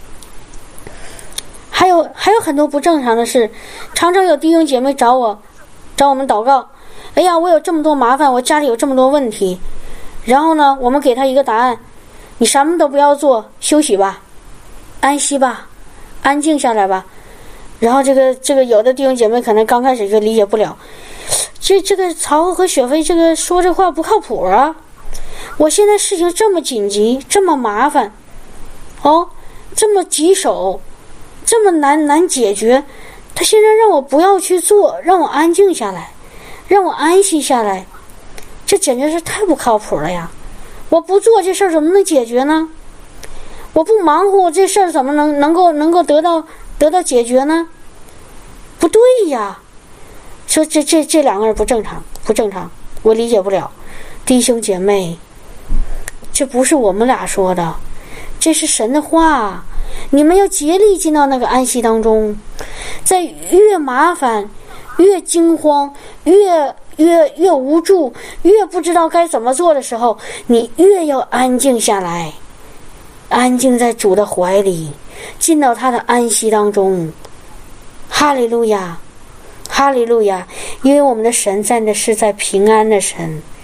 还有很多不正常的事，常常有弟兄姐妹找我们祷告，哎呀，我有这么多麻烦，我家里有这么多问题，然后呢，我们给他一个答案，你什么都不要做，休息吧，安息吧，安静下来吧。然后这个有的弟兄姐妹可能刚开始就理解不了，这个曹和雪飞这个说这话不靠谱啊！我现在事情这么紧急，这么麻烦，这么棘手，这么难解决，他现在让我不要去做，让我安静下来，让我安息下来，这简直是太不靠谱了呀！我不做这事儿怎么能解决呢？我不忙活这事儿怎么能够得到解决呢？不对呀！说这两个人不正常，我理解不了。弟兄姐妹，这不是我们俩说的，这是神的话。你们要竭力进到那个安息当中，在越麻烦、越惊慌、越无助、越不知道该怎么做的时候，你越要安静下来，安静在主的怀里，进到他的安息当中。哈利路亚，哈利路亚！因为我们的神在的是在平安的神，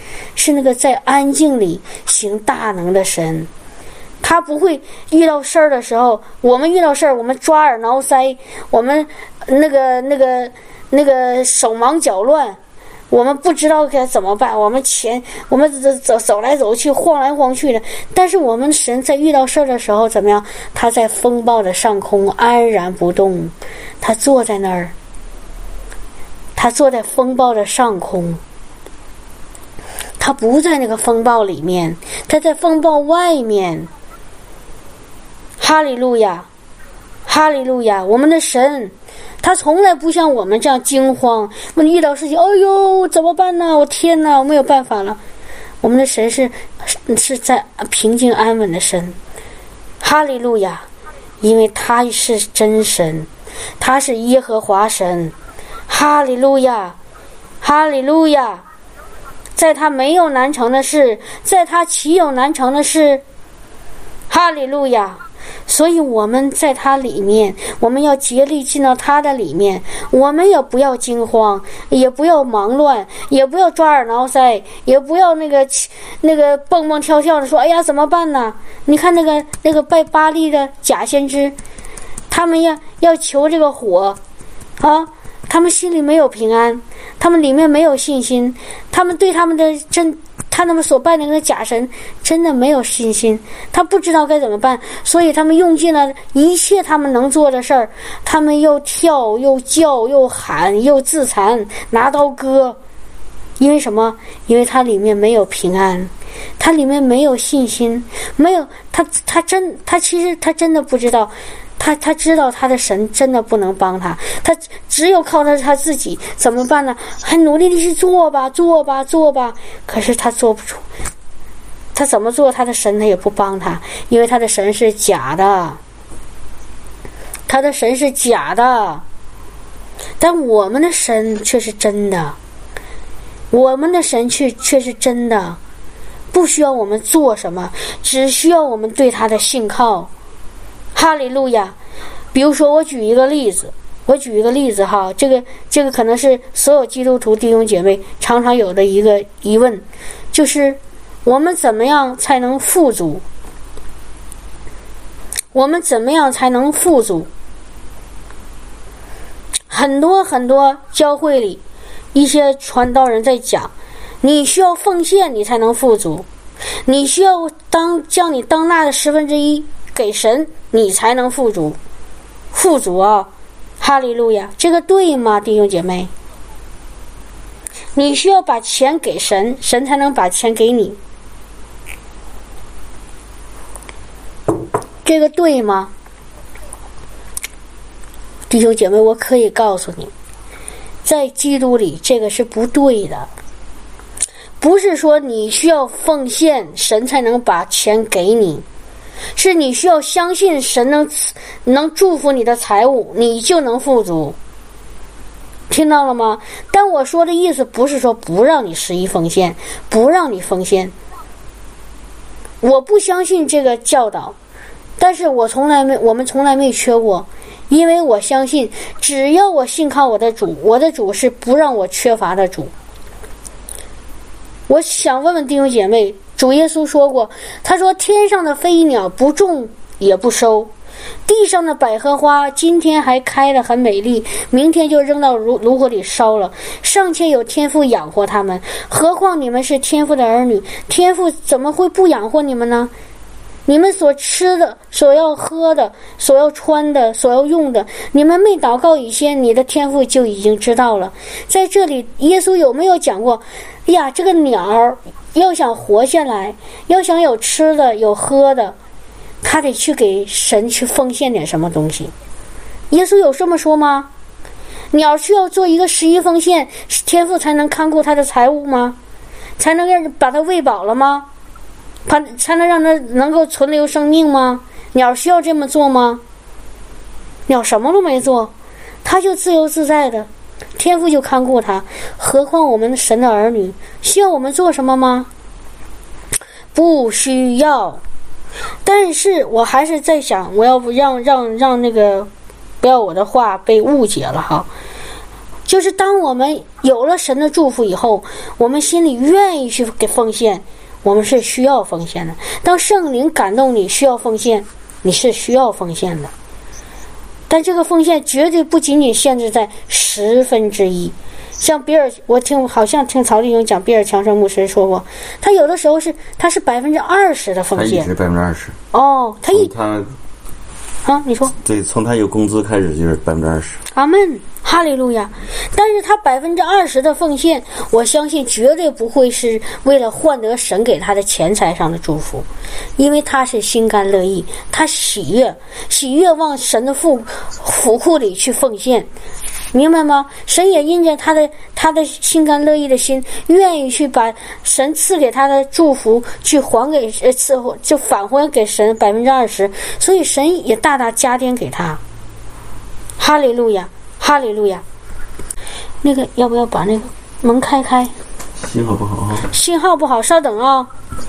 是那个在安静里行大能的神。他不会遇到事儿的时候，我们遇到事儿，我们抓耳挠腮，我们那个手忙脚乱，我们不知道该怎么办，我们走来走去，晃来晃去的。但是我们神在遇到事儿的时候怎么样？他在风暴的上空安然不动，他坐在那儿，他坐在风暴的上空，他不在那个风暴里面，他在风暴外面。哈利路亚，哈利路亚！我们的神，他从来不像我们这样惊慌。我们遇到事情，哎呦，怎么办呢？我天哪，我没有办法了。我们的神是在平静安稳的神。哈利路亚！因为他是真神，他是耶和华神。哈利路亚，哈利路亚！在他没有难成的事，在他岂有难成的事？哈利路亚！所以我们在他里面，我们要竭力进到他的里面，我们也不要惊慌，也不要忙乱，也不要抓耳挠腮，也不要那个蹦蹦跳跳的说，哎呀怎么办呢？你看那个拜巴力的假先知，他们要求这个火啊，他们心里没有平安，他们里面没有信心，他们对他们所拜的那个假神真的没有信心，他不知道该怎么办，所以他们用尽了一切他们能做的事儿，他们又跳又叫又喊又自残，拿刀割。因为什么？因为他里面没有平安，他里面没有信心，没有他其实他真的不知道。他知道他的神真的不能帮他，他只有靠他自己，怎么办呢？很努力的去做吧，可是他做不出，他怎么做，他的神他也不帮他，因为他的神是假的，他的神是假的，但我们的神却是真的，我们的神却是真的，不需要我们做什么，只需要我们对他的信靠。哈利路亚！比如说，我举一个例子哈，这个可能是所有基督徒弟兄姐妹常常有的一个疑问，就是我们怎么样才能富足？我们怎么样才能富足？很多教会里一些传道人在讲，你需要奉献你才能富足，你需要将你当纳的1/10给神，你才能富足啊！哈利路亚！这个对吗，弟兄姐妹？你需要把钱给神，神才能把钱给你，这个对吗？弟兄姐妹，我可以告诉你，在基督里这个是不对的。不是说你需要奉献神才能把钱给你，是你需要相信神能祝福你的财物，你就能富足。听到了吗？但我说的意思不是说不让你11奉献，不让你奉献，我不相信这个教导，但是我们从来没缺过，因为我相信只要我信靠我的主，我的主是不让我缺乏的主。我想问问弟兄姐妹，主耶稣说过，他说天上的飞鸟不种也不收，地上的百合花今天还开得很美丽，明天就扔到炉火里烧了，尚且有天父养活他们，何况你们是天父的儿女，天父怎么会不养活你们呢？你们所吃的，所要喝的，所要穿的，所要用的，你们没祷告以前，你的天父就已经知道了。在这里耶稣有没有讲过，呀，这个鸟要想活下来，要想有吃的有喝的，他得去给神去奉献点什么东西。耶稣有这么说吗？鸟需要做一个11奉献，天父才能看顾他的财物吗？才能把它喂饱了吗？才能让它能够存留生命吗？鸟需要这么做吗？鸟什么都没做，它就自由自在的，天父就看顾它。何况我们神的儿女，需要我们做什么吗？不需要。但是我还是在想，我要不让那个，不要我的话被误解了哈。就是当我们有了神的祝福以后，我们心里愿意去给奉献，我们是需要奉献的。当圣灵感动你需要奉献，你是需要奉献的。但这个奉献绝对不仅仅限制在1/10。像我好像听曹弟兄讲，比尔强生牧师说过，他有的时候他是20%的奉献。 他一直20%。 哦，你说？ 对，从他有工资开始就是20%。 阿们，哈利路亚！但是他20%的奉献，我相信绝对不会是为了换得神给他的钱财上的祝福，因为他是心甘乐意，他喜悦往神的府库里去奉献。明白吗？神也因着他的心甘乐意的心，愿意去把神赐给他的祝福去还给就返还给神20%，所以神也大大加添给他。哈利路亚，哈利路亚。那个要不要把那个门开？ 信号不好啊。 信号不好，稍等啊。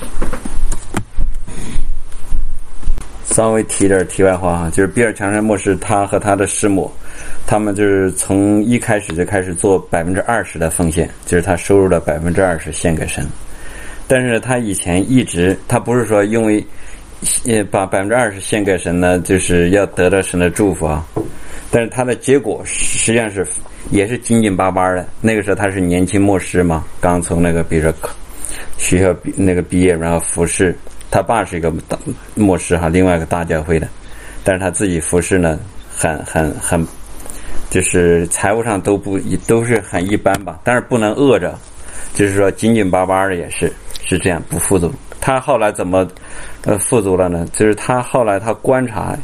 稍微提点题外话哈，就是比尔强生牧师他和他的师母，他们就是从一开始就开始做20%的奉献，就是他收入的20%献给神。但是他以前一直，他不是说因为把20%献给神呢，就是要得到神的祝福啊。但是他的结果实际上也是紧紧巴巴的。那个时候他是年轻牧师嘛，刚从那个比如说学校毕业，然后服侍。他爸是一个牧师哈，另外一个大教会的，但是他自己服侍呢，很，就是财务上都是很一般吧，但是不能饿着，就是说紧紧巴巴的也是这样不富足。他后来怎么富足了呢？就是他后来他观察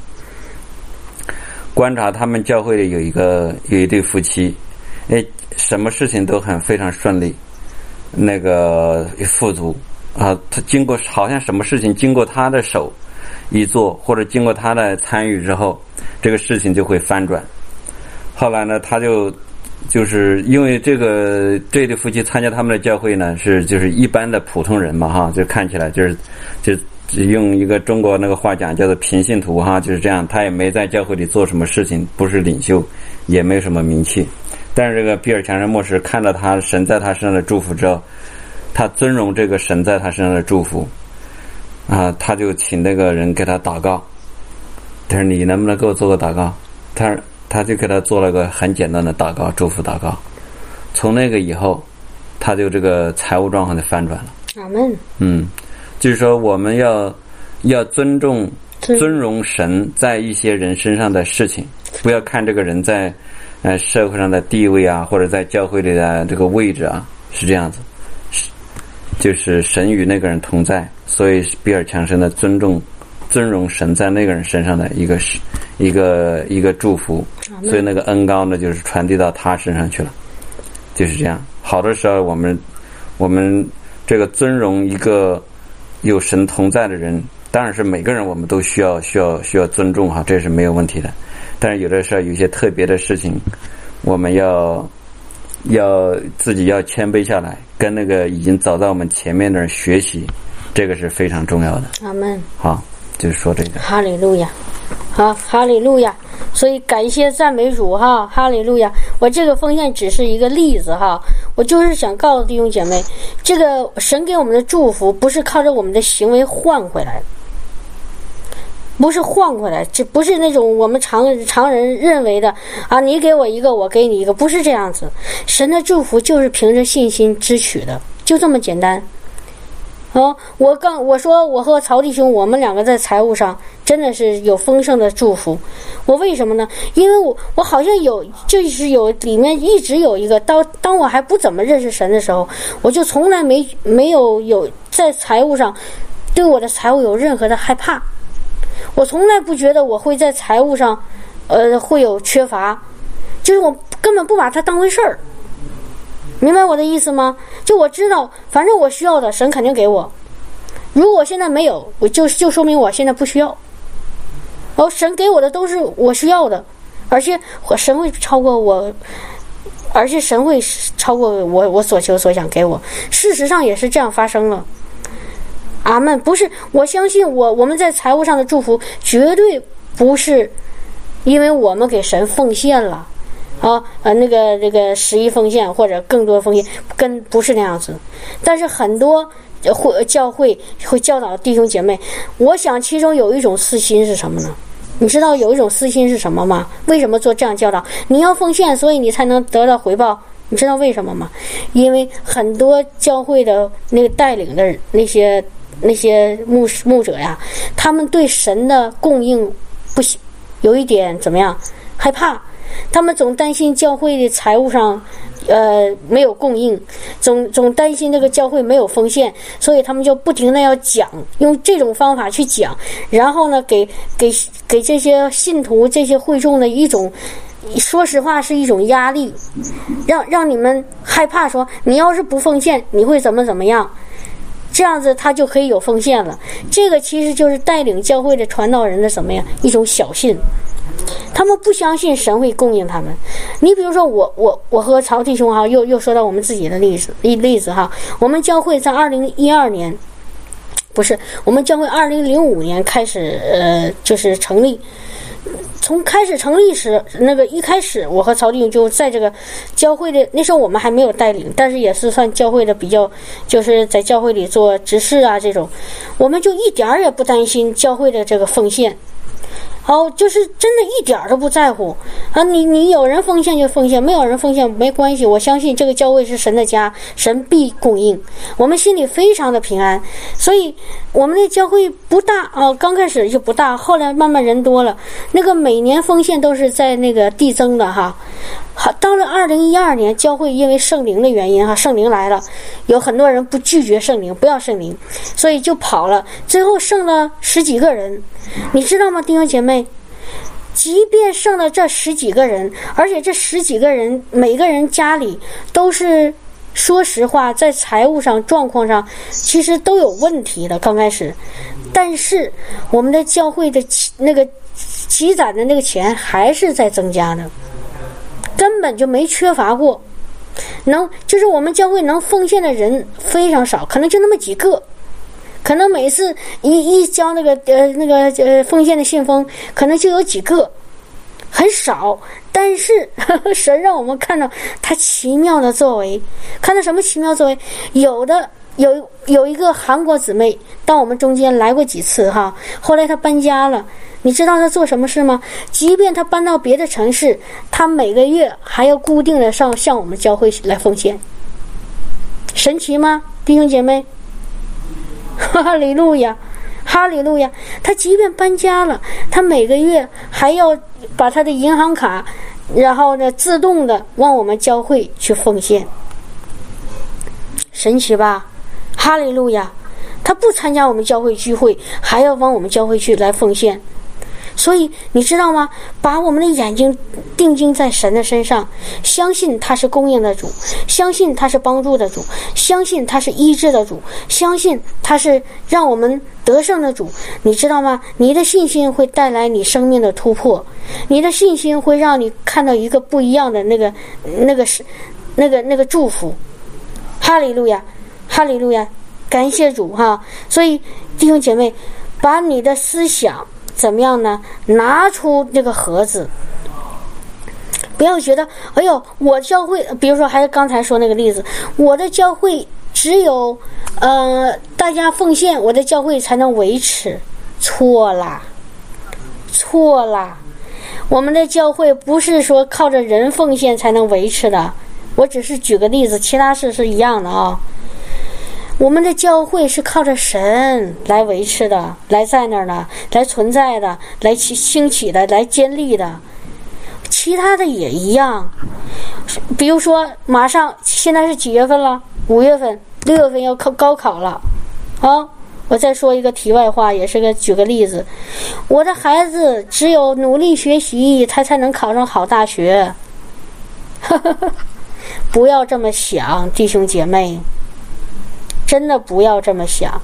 他们教会里有一对夫妻，什么事情都非常顺利，那个富足。他经过好像什么事情经过他的手一做，或者经过他的参与之后，这个事情就会翻转。后来呢，他就是因为这对夫妻参加他们的教会呢，就是一般的普通人嘛哈，就看起来就用一个中国那个话讲叫做平信徒哈，就是这样。他也没在教会里做什么事情，不是领袖，也没什么名气。但是这个比尔强生牧师看到他神在他身上的祝福之后，他尊荣这个神在他身上的祝福啊，他就请那个人给他祷告。他说你能不能给我做个祷告？他就给他做了个很简单的祷告，祝福祷告。从那个以后，他就这个财务状况就翻转了。 阿们。 就是说我们要尊荣神在一些人身上的事情，不要看这个人在社会上的地位啊，或者在教会里的这个位置啊，是这样子。就是神与那个人同在，所以比尔强生的尊荣神在那个人身上的一个祝福，所以那个恩膏呢，就是传递到他身上去了，就是这样。好的时候，我们这个尊荣一个有神同在的人，当然是每个人我们都需要尊重哈，这是没有问题的。但是有的时候有一些特别的事情，我们要自己要谦卑下来，跟那个已经走在我们前面的人学习，这个是非常重要的。 阿们。 好，就是说这个。 哈利路亚，好，哈利路亚。所以感谢赞美主哈，哈利路亚。我这个奉献只是一个例子哈，我就是想告诉弟兄姐妹，这个神给我们的祝福不是靠着我们的行为换回来的。不是换回来，这不是那种我们常人认为的啊，你给我一个我给你一个，不是这样子。神的祝福就是凭着信心支取的，就这么简单。我说我和曹弟兄我们两个在财务上真的是有丰盛的祝福。我为什么呢？因为我好像就是有里面一直有一个，当我还不怎么认识神的时候，我就从来没有在财务上对我的财务有任何的害怕。我从来不觉得我会在财务上会有缺乏，就是我根本不把它当回事儿。明白我的意思吗？就我知道反正我需要的神肯定给我，如果现在没有，我就说明我现在不需要。神给我的都是我需要的，而且神会超过我，而且神会超过我所求所想给我。事实上也是这样发生了。阿们。不是，我相信我们在财务上的祝福绝对不是因为我们给神奉献了那个11奉献或者更多奉献，不是那样子。但是很多教会会教导弟兄姐妹，我想其中有一种私心是什么呢？你知道有一种私心是什么吗？为什么做这样教导？你要奉献，所以你才能得到回报。你知道为什么吗？因为很多教会的那个带领的那些牧者呀，他们对神的供应不有一点怎么样害怕，他们总担心教会的财务上没有供应，总担心这个教会没有奉献，所以他们就不停的要讲，用这种方法去讲，然后呢给这些信徒这些会众的一种，说实话是一种压力，让你们害怕，说你要是不奉献你会怎么样，这样子他就可以有奉献了。这个其实就是带领教会的传道人的怎么样一种小信，他们不相信神会供应他们。你比如说我和曹弟兄哈，又说到我们自己的例子哈，我们教会在2012年，不是，我们教会2005年开始就是成立。从开始成立时，一开始我和曹弟兄就在这个教会的，那时候我们还没有带领，但是也是算教会的比较，就是在教会里做执事啊这种，我们就一点儿也不担心教会的这个奉献。就是真的一点都不在乎啊！你有人奉献就奉献，没有人奉献没关系。我相信这个教会是神的家，神必供应。我们心里非常的平安，所以我们的教会不大刚开始就不大，后来慢慢人多了。那个每年奉献都是在那个递增的哈。好，到了2012年，教会因为圣灵的原因哈，圣灵来了，有很多人不拒绝圣灵，不要圣灵，所以就跑了，最后剩了10几个人。你知道吗，弟兄姐妹？即便剩了这10几个人，而且这10几个人每个人家里都是，说实话，在财务上状况上其实都有问题的，刚开始，但是我们的教会的那个积攒的那个钱还是在增加的，根本就没缺乏过。就是我们教会能奉献的人非常少，可能就那么几个。可能每次一交那个奉献的信封，可能就有几个，很少。但是神让我们看到他奇妙的作为，看到什么奇妙作为？有一个韩国姊妹到我们中间来过几次哈，后来她搬家了。你知道她做什么事吗？即便她搬到别的城市，她每个月还要固定的向我们教会来奉献。神奇吗，弟兄姐妹？哈利路亚，哈利路亚！他即便搬家了，他每个月还要把他的银行卡，然后呢自动的往我们教会去奉献。神奇吧？哈利路亚！他不参加我们教会聚会，还要往我们教会去来奉献。所以你知道吗？把我们的眼睛定睛在神的身上，相信他是供应的主，相信他是帮助的主，相信他是医治的主，相信他是让我们得胜的主。你知道吗？你的信心会带来你生命的突破，你的信心会让你看到一个不一样的那个祝福。哈利路亚，哈利路亚！感谢主哈！所以弟兄姐妹，把你的思想怎么样呢？拿出这个盒子，不要觉得哎呦，我教会，比如说还是刚才说那个例子，我的教会只有大家奉献，我的教会才能维持。错啦，我们的教会不是说靠着人奉献才能维持的。我只是举个例子，其他事是一样的啊。我们的教会是靠着神来维持的，来在那儿的，来存在的，来兴起的，来建立的。其他的也一样。比如说马上现在是几月份了？5月份、6月份要高考了啊！我再说一个题外话，也是举个例子。我的孩子只有努力学习，他才能考上好大学。不要这么想，弟兄姐妹。真的不要这么想，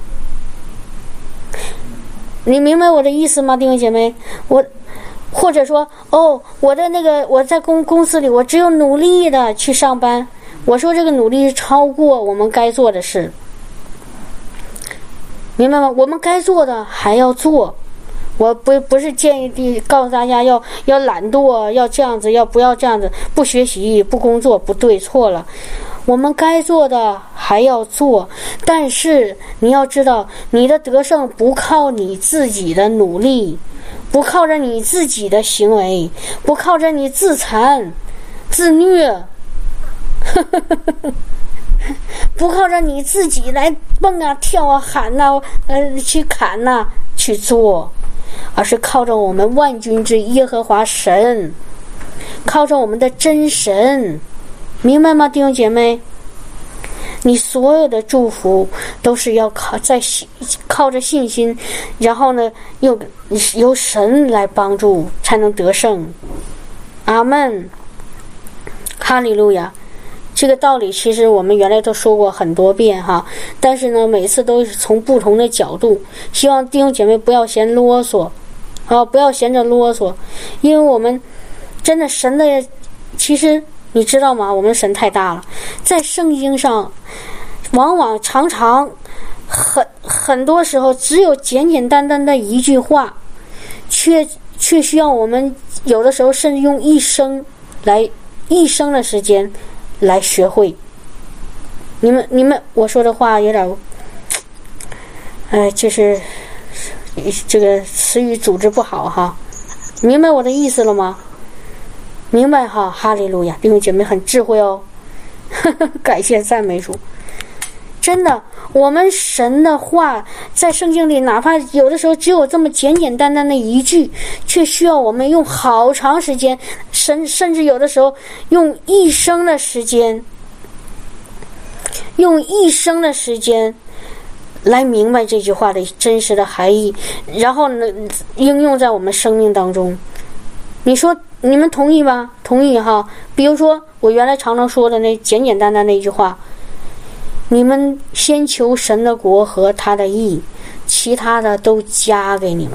你明白我的意思吗，弟兄姐妹？或者说，我的我在公司里，我只有努力的去上班。我说这个努力是超过我们该做的事，明白吗？我们该做的还要做， 我不是建议告诉大家要懒惰，要这样子，不要这样子，不学习不工作，不对，错了。我们该做的还要做，但是你要知道，你的得胜不靠你自己的努力，不靠着你自己的行为，不靠着你自残自虐不靠着你自己来蹦啊跳啊喊啊去砍啊去做，而是靠着我们万军之耶和华神，靠着我们的真神，明白吗，弟兄姐妹？你所有的祝福都是要靠着信心，然后呢由神来帮助才能得胜。阿们，哈利路亚。这个道理其实我们原来都说过很多遍哈，但是呢每次都是从不同的角度，希望弟兄姐妹不要嫌啰嗦不要嫌着啰嗦，因为我们真的神的，其实你知道吗？我们神太大了，在圣经上往往常常很多时候只有简简单单的一句话，却需要我们有的时候甚至用一生的时间来学会。你们我说的话有点就是这个词语组织不好哈，明白我的意思了吗？明白哈，哈利路亚，弟兄姐妹很智慧哦感谢赞美主。真的，我们神的话在圣经里，哪怕有的时候只有这么简简单单的一句，却需要我们用好长时间，甚至有的时候用一生的时间来明白这句话的真实的含义，然后呢应用在我们生命当中。你说你们同意吗？同意哈。比如说我原来常常说的那简简单单的一句话，你们先求神的国和他的义，其他的都加给你们。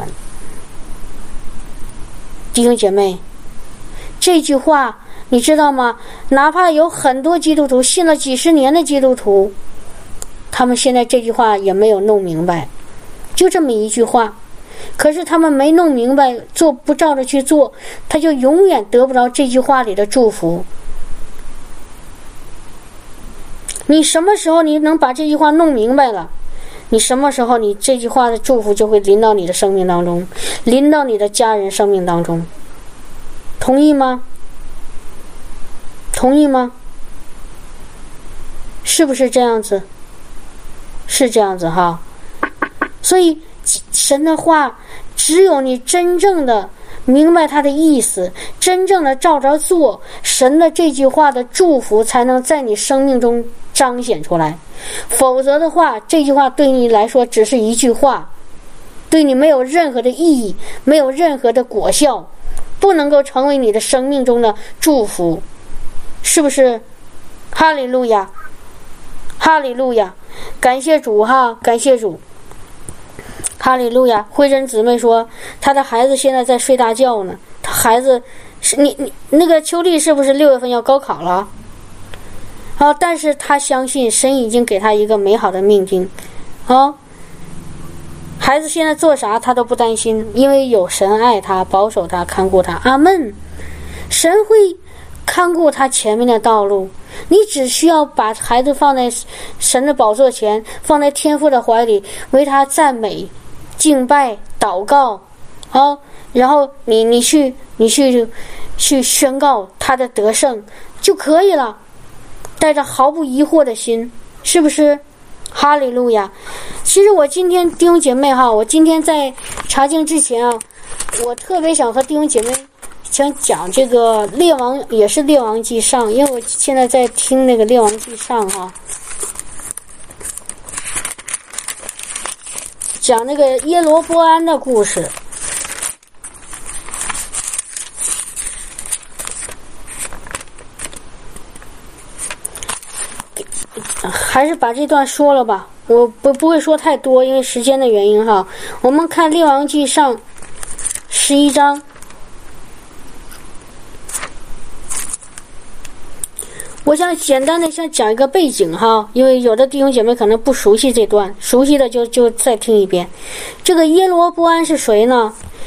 弟兄姐妹，这句话你知道吗？哪怕有很多基督徒信了几十年的基督徒，他们现在这句话也没有弄明白，就这么一句话，可是他们没弄明白，不照着去做，他就永远得不着这句话里的祝福。你什么时候你能把这句话弄明白了，你什么时候你这句话的祝福就会临到你的生命当中，临到你的家人生命当中。同意吗？同意吗？是不是这样子？是这样子哈。所以神的话，只有你真正的明白他的意思，真正的照着做，神的这句话的祝福才能在你生命中彰显出来。否则的话，这句话对你来说只是一句话，对你没有任何的意义，没有任何的果效，不能够成为你的生命中的祝福，是不是？哈利路亚，哈利路亚，感谢主哈，感谢主，哈利路亚。慧珍姊妹说她的孩子现在在睡大觉呢，她孩子是你那个秋丽是不是6月份要高考了但是她相信神已经给她一个美好的命定孩子现在做啥她都不担心，因为有神爱她，保守她，看顾她。阿们。神会看顾她前面的道路，你只需要把孩子放在神的宝座前，放在天父的怀里，为他赞美敬拜祷告然后你去宣告他的得胜就可以了，带着毫不疑惑的心，是不是？哈利路亚。其实我今天弟兄姐妹我今天在查经之前我特别想和弟兄姐妹想讲这个列王，也是列王记上，因为我现在在听那个列王记上讲那个耶罗波安的故事。还是把这段说了吧，我不会说太多，因为时间的原因我们看列王记上11章。我想简单的讲一个背景因为有的弟兄姐妹可能不熟悉这段，熟悉的就再听一遍。这个耶罗波安是谁呢？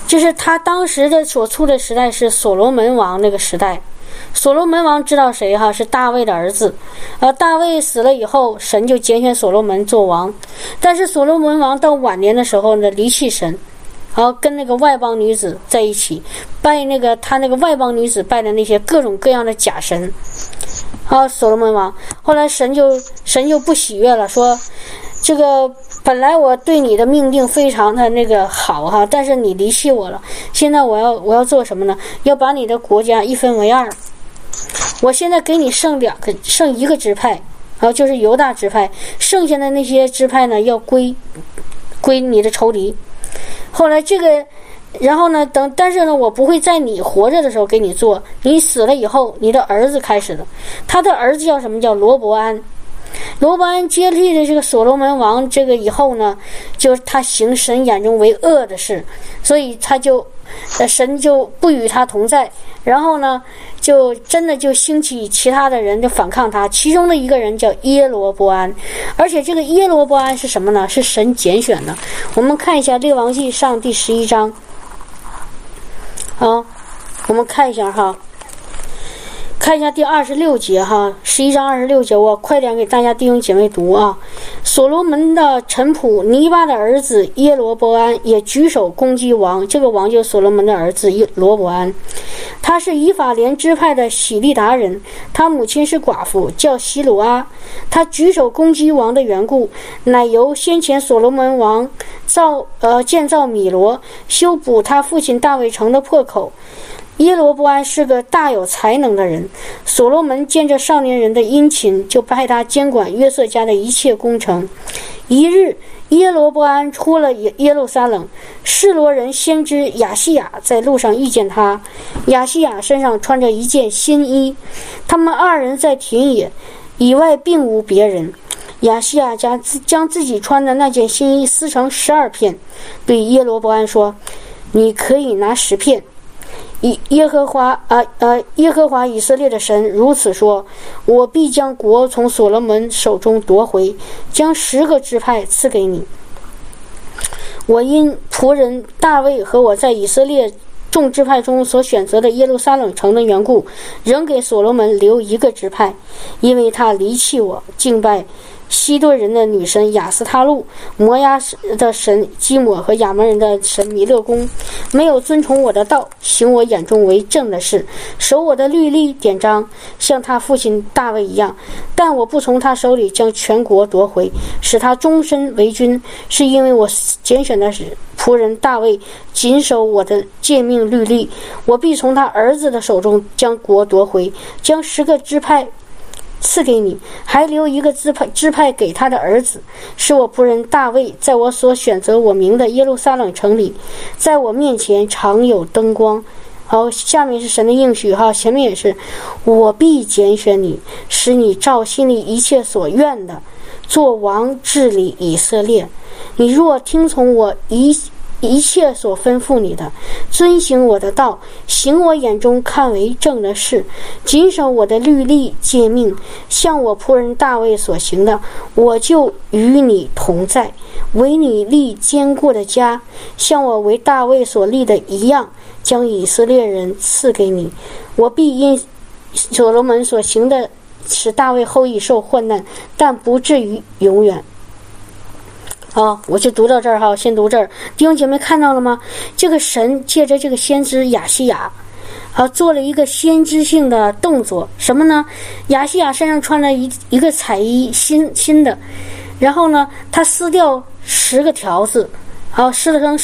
就是他当时的所处的时代是所罗门王那个时代。所罗门王知道谁哈？是大卫的儿子。大卫死了以后，神就拣选所罗门做王。但是所罗门王到晚年的时候呢，离弃神，然后跟那个外邦女子在一起，拜那个他那个外邦女子拜的那些各种各样的假神。所罗门王后来神就不喜悦了，说这个本来我对你的命定非常的那个好哈，但是你离弃我了。现在我要做什么呢？要把你的国家一分为二。我现在给你剩一个支派，然后就是犹大支派，剩下的那些支派呢要归你的仇敌。后来这个，然后呢但是呢我不会在你活着的时候给你做，你死了以后你的儿子开始的。他的儿子叫什么？叫罗伯安。罗伯安接替的这个所罗门王这个以后呢，就是他行神眼中为恶的事，所以他就神就不与他同在。然后呢就真的就兴起其他的人就反抗他，其中的一个人叫耶罗波安。而且这个耶罗波安是什么呢？是神拣选的。我们看一下列王纪上第11章我们看一下哈，看一下第26节哈，11章26节，我快点给大家弟兄姐妹读啊。所罗门的臣仆尼巴的儿子耶罗波安也举手攻击王，这个王就是所罗门的儿子罗伯安。他是以法莲支派的喜利达人，他母亲是寡妇，叫希鲁阿。他举手攻击王的缘故，乃由先前所罗门王建造米罗，修补他父亲大卫城的破口。耶罗波安是个大有才能的人，所罗门见这少年人的殷勤，就派他监管约瑟家的一切工程。一日，耶罗波安出了耶路撒冷，示罗人先知亚西亚在路上遇见他。亚西亚身上穿着一件新衣，他们二人在田野，以外并无别人。亚西亚将自己穿的那件新衣撕成12片，对耶罗波安说：“你可以拿10片。耶和华以色列的神如此说：我必将国从所罗门手中夺回，将10个支派赐给你。我因仆人大卫和我在以色列众支派中所选择的耶路撒冷城的缘故，仍给所罗门留1个支派，因为他离弃我，敬拜西顿人的女神雅斯他路，摩押的神基抹和亚门人的神弥勒公，没有遵从我的道，行我眼中为正的事，守我的律例典章，像他父亲大卫一样。但我不从他手里将全国夺回，使他终身为君，是因为我拣选的是仆人大卫谨守我的诫命律例。我必从他儿子的手中将国夺回，将10个支派赐给你，还留1个支派给他的儿子，是我仆人大卫在我所选择我名的耶路撒冷城里，在我面前常有灯光。好，下面是神的应许哈，前面也是，我必拣选你，使你照心里一切所愿的，做王治理以色列。你若听从我一切所吩咐你的，遵行我的道，行我眼中看为正的事，谨守我的律例诫命，像我仆人大卫所行的，我就与你同在，为你立坚固的家，像我为大卫所立的一样，将以色列人赐给你。我必因所罗门所行的使大卫后裔受患难，但不至于永远。我就读到这儿哈，先读这儿。弟兄姐妹看到了吗？这个神借着这个先知亚西亚做了一个先知性的动作，什么呢？亚西亚身上穿了一个彩衣，新的，然后呢他撕掉10个条子，撕成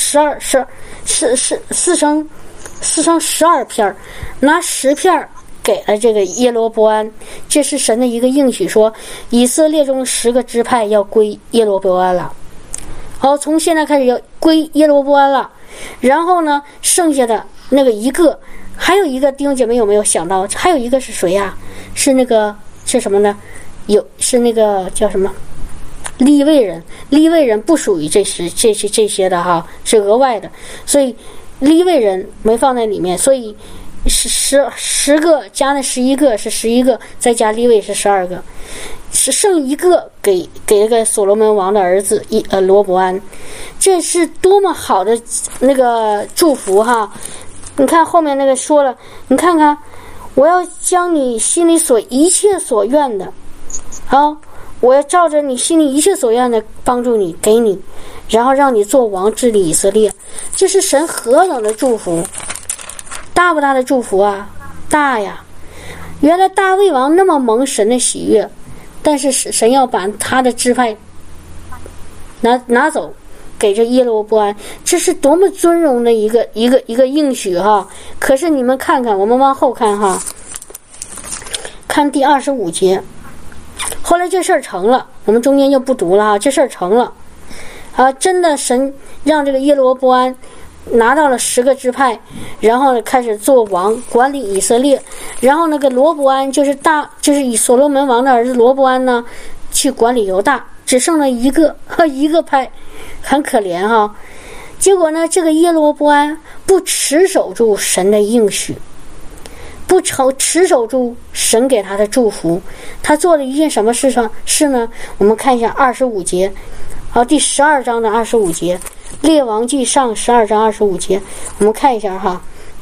12片，拿10片给了这个耶罗波安。这是神的一个应许，说以色列中10个支派要归耶罗波安了。从现在开始要归耶罗波安了。然后呢，剩下的那个还有一个弟兄姐妹有没有想到？还有一个是谁呀？是什么呢？是那个叫什么？利未人。利未人不属于这些的哈，是额外的，所以利未人没放在里面。所以十个加那11个是11个，再加利未是12个，剩一个给那个所罗门王的儿子罗伯安。这是多么好的那个祝福哈！你看后面那个说了，你看看，我要将你心里一切所愿的，我要照着你心里一切所愿的帮助你，给你，然后让你做王治理以色列。这是神何等的祝福，大不大的祝福啊？大呀！原来大卫王那么蒙神的喜悦，但是神要把他的支派拿走，给这耶罗波安，这是多么尊荣的一个应许哈！可是你们看看，我们往后看哈，看第25节。后来这事儿成了，我们中间就不读了哈。这事儿成了，真的神让这个耶罗波安拿到了10个支派，然后开始做王，管理以色列。然后那个罗伯安就是以所罗门王的儿子罗伯安呢，去管理犹大，只剩了一个派，很可怜哈。结果呢，这个耶罗波安不持守住神的应许，不持守住神给他的祝福，他做了一件什么事呢？我们看一下25节，第12章的25节，列王记上12章25节，我们看一下哈。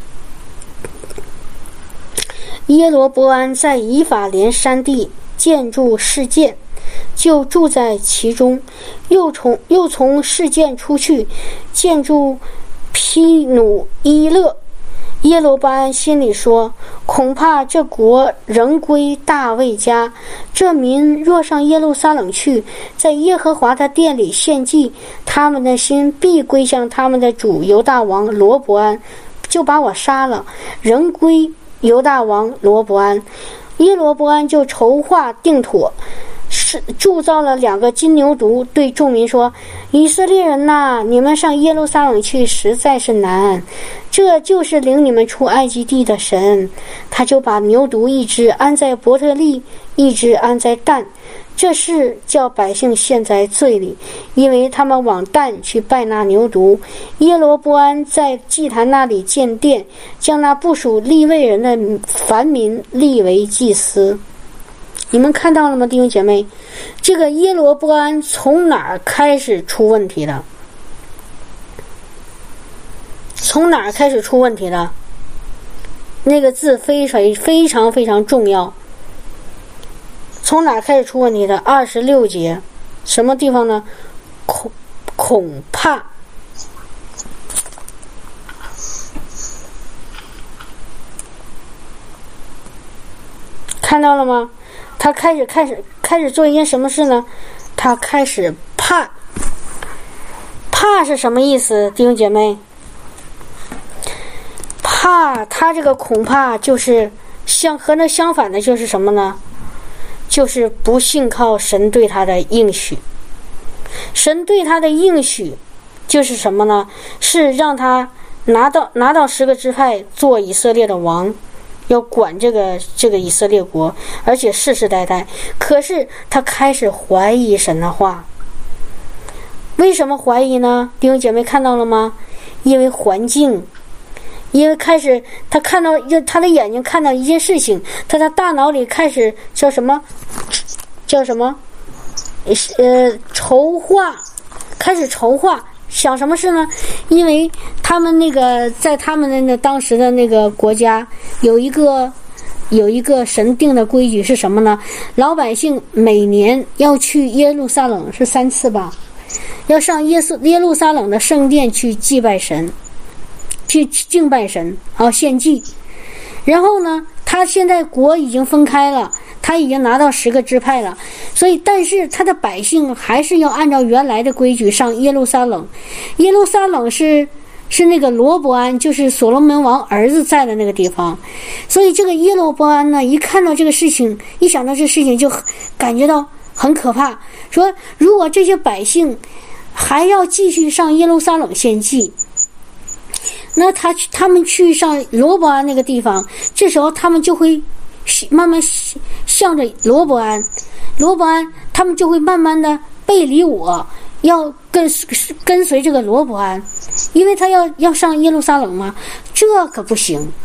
耶罗波安在以法莲山地建筑示剑，就住在其中，又从示剑出去，建筑毗努伊勒。耶罗波安心里说，恐怕这国仍归大卫家，这民若上耶路撒冷去，在耶和华的殿里献祭，他们的心必归向他们的主犹大王罗伯安，就把我杀了，仍归犹大王罗伯安。耶罗波安就筹划定妥，铸造了2个金牛犊，对众民说，以色列人呐，你们上耶路撒冷去实在是难，这就是领你们出埃及地的神。他就把牛犊一只安在伯特利，一只安在但，这是叫百姓陷在罪里，因为他们往但去拜那牛犊。耶罗波安在祭坛那里建殿，将那不属利未人的凡民立为祭司。你们看到了吗，弟兄姐妹？这个耶罗波安从哪儿开始出问题的？从哪儿开始出问题的？那个字非常非常重要。从哪儿开始出问题的？26节，什么地方呢？恐怕。看到了吗？他开始做一件什么事呢？他开始怕是什么意思，弟兄姐妹？怕，他这个恐怕就是和那相反的就是什么呢？就是不信靠神对他的应许。神对他的应许就是什么呢？是让他拿到10个支派做以色列的王，要管这个以色列国，而且世世代代。可是他开始怀疑神的话。为什么怀疑呢？弟兄姐妹看到了吗？因为环境，因为开始他看到，他的眼睛看到一件事情，他的大脑里开始叫什么筹划，开始筹划。想什么事呢？因为他们在他们的当时的那个国家有一个神定的规矩是什么呢？老百姓每年要去耶路撒冷，是3次吧，要上耶路撒冷的圣殿去祭拜神，去敬拜神，献祭。然后呢，他现在国已经分开了，他已经拿到10个支派了，所以但是他的百姓还是要按照原来的规矩上耶路撒冷。耶路撒冷是那个罗伯安，就是所罗门王儿子在的那个地方。所以这个耶罗伯安呢，一看到这个事情，一想到这事情就感觉到很可怕，说如果这些百姓还要继续上耶路撒冷献祭，那他们去上罗伯安那个地方，这时候他们就会慢慢向着罗伯安，他们就会慢慢的背离我，要跟随这个罗伯安，因为他要上耶路撒冷嘛，这可不行。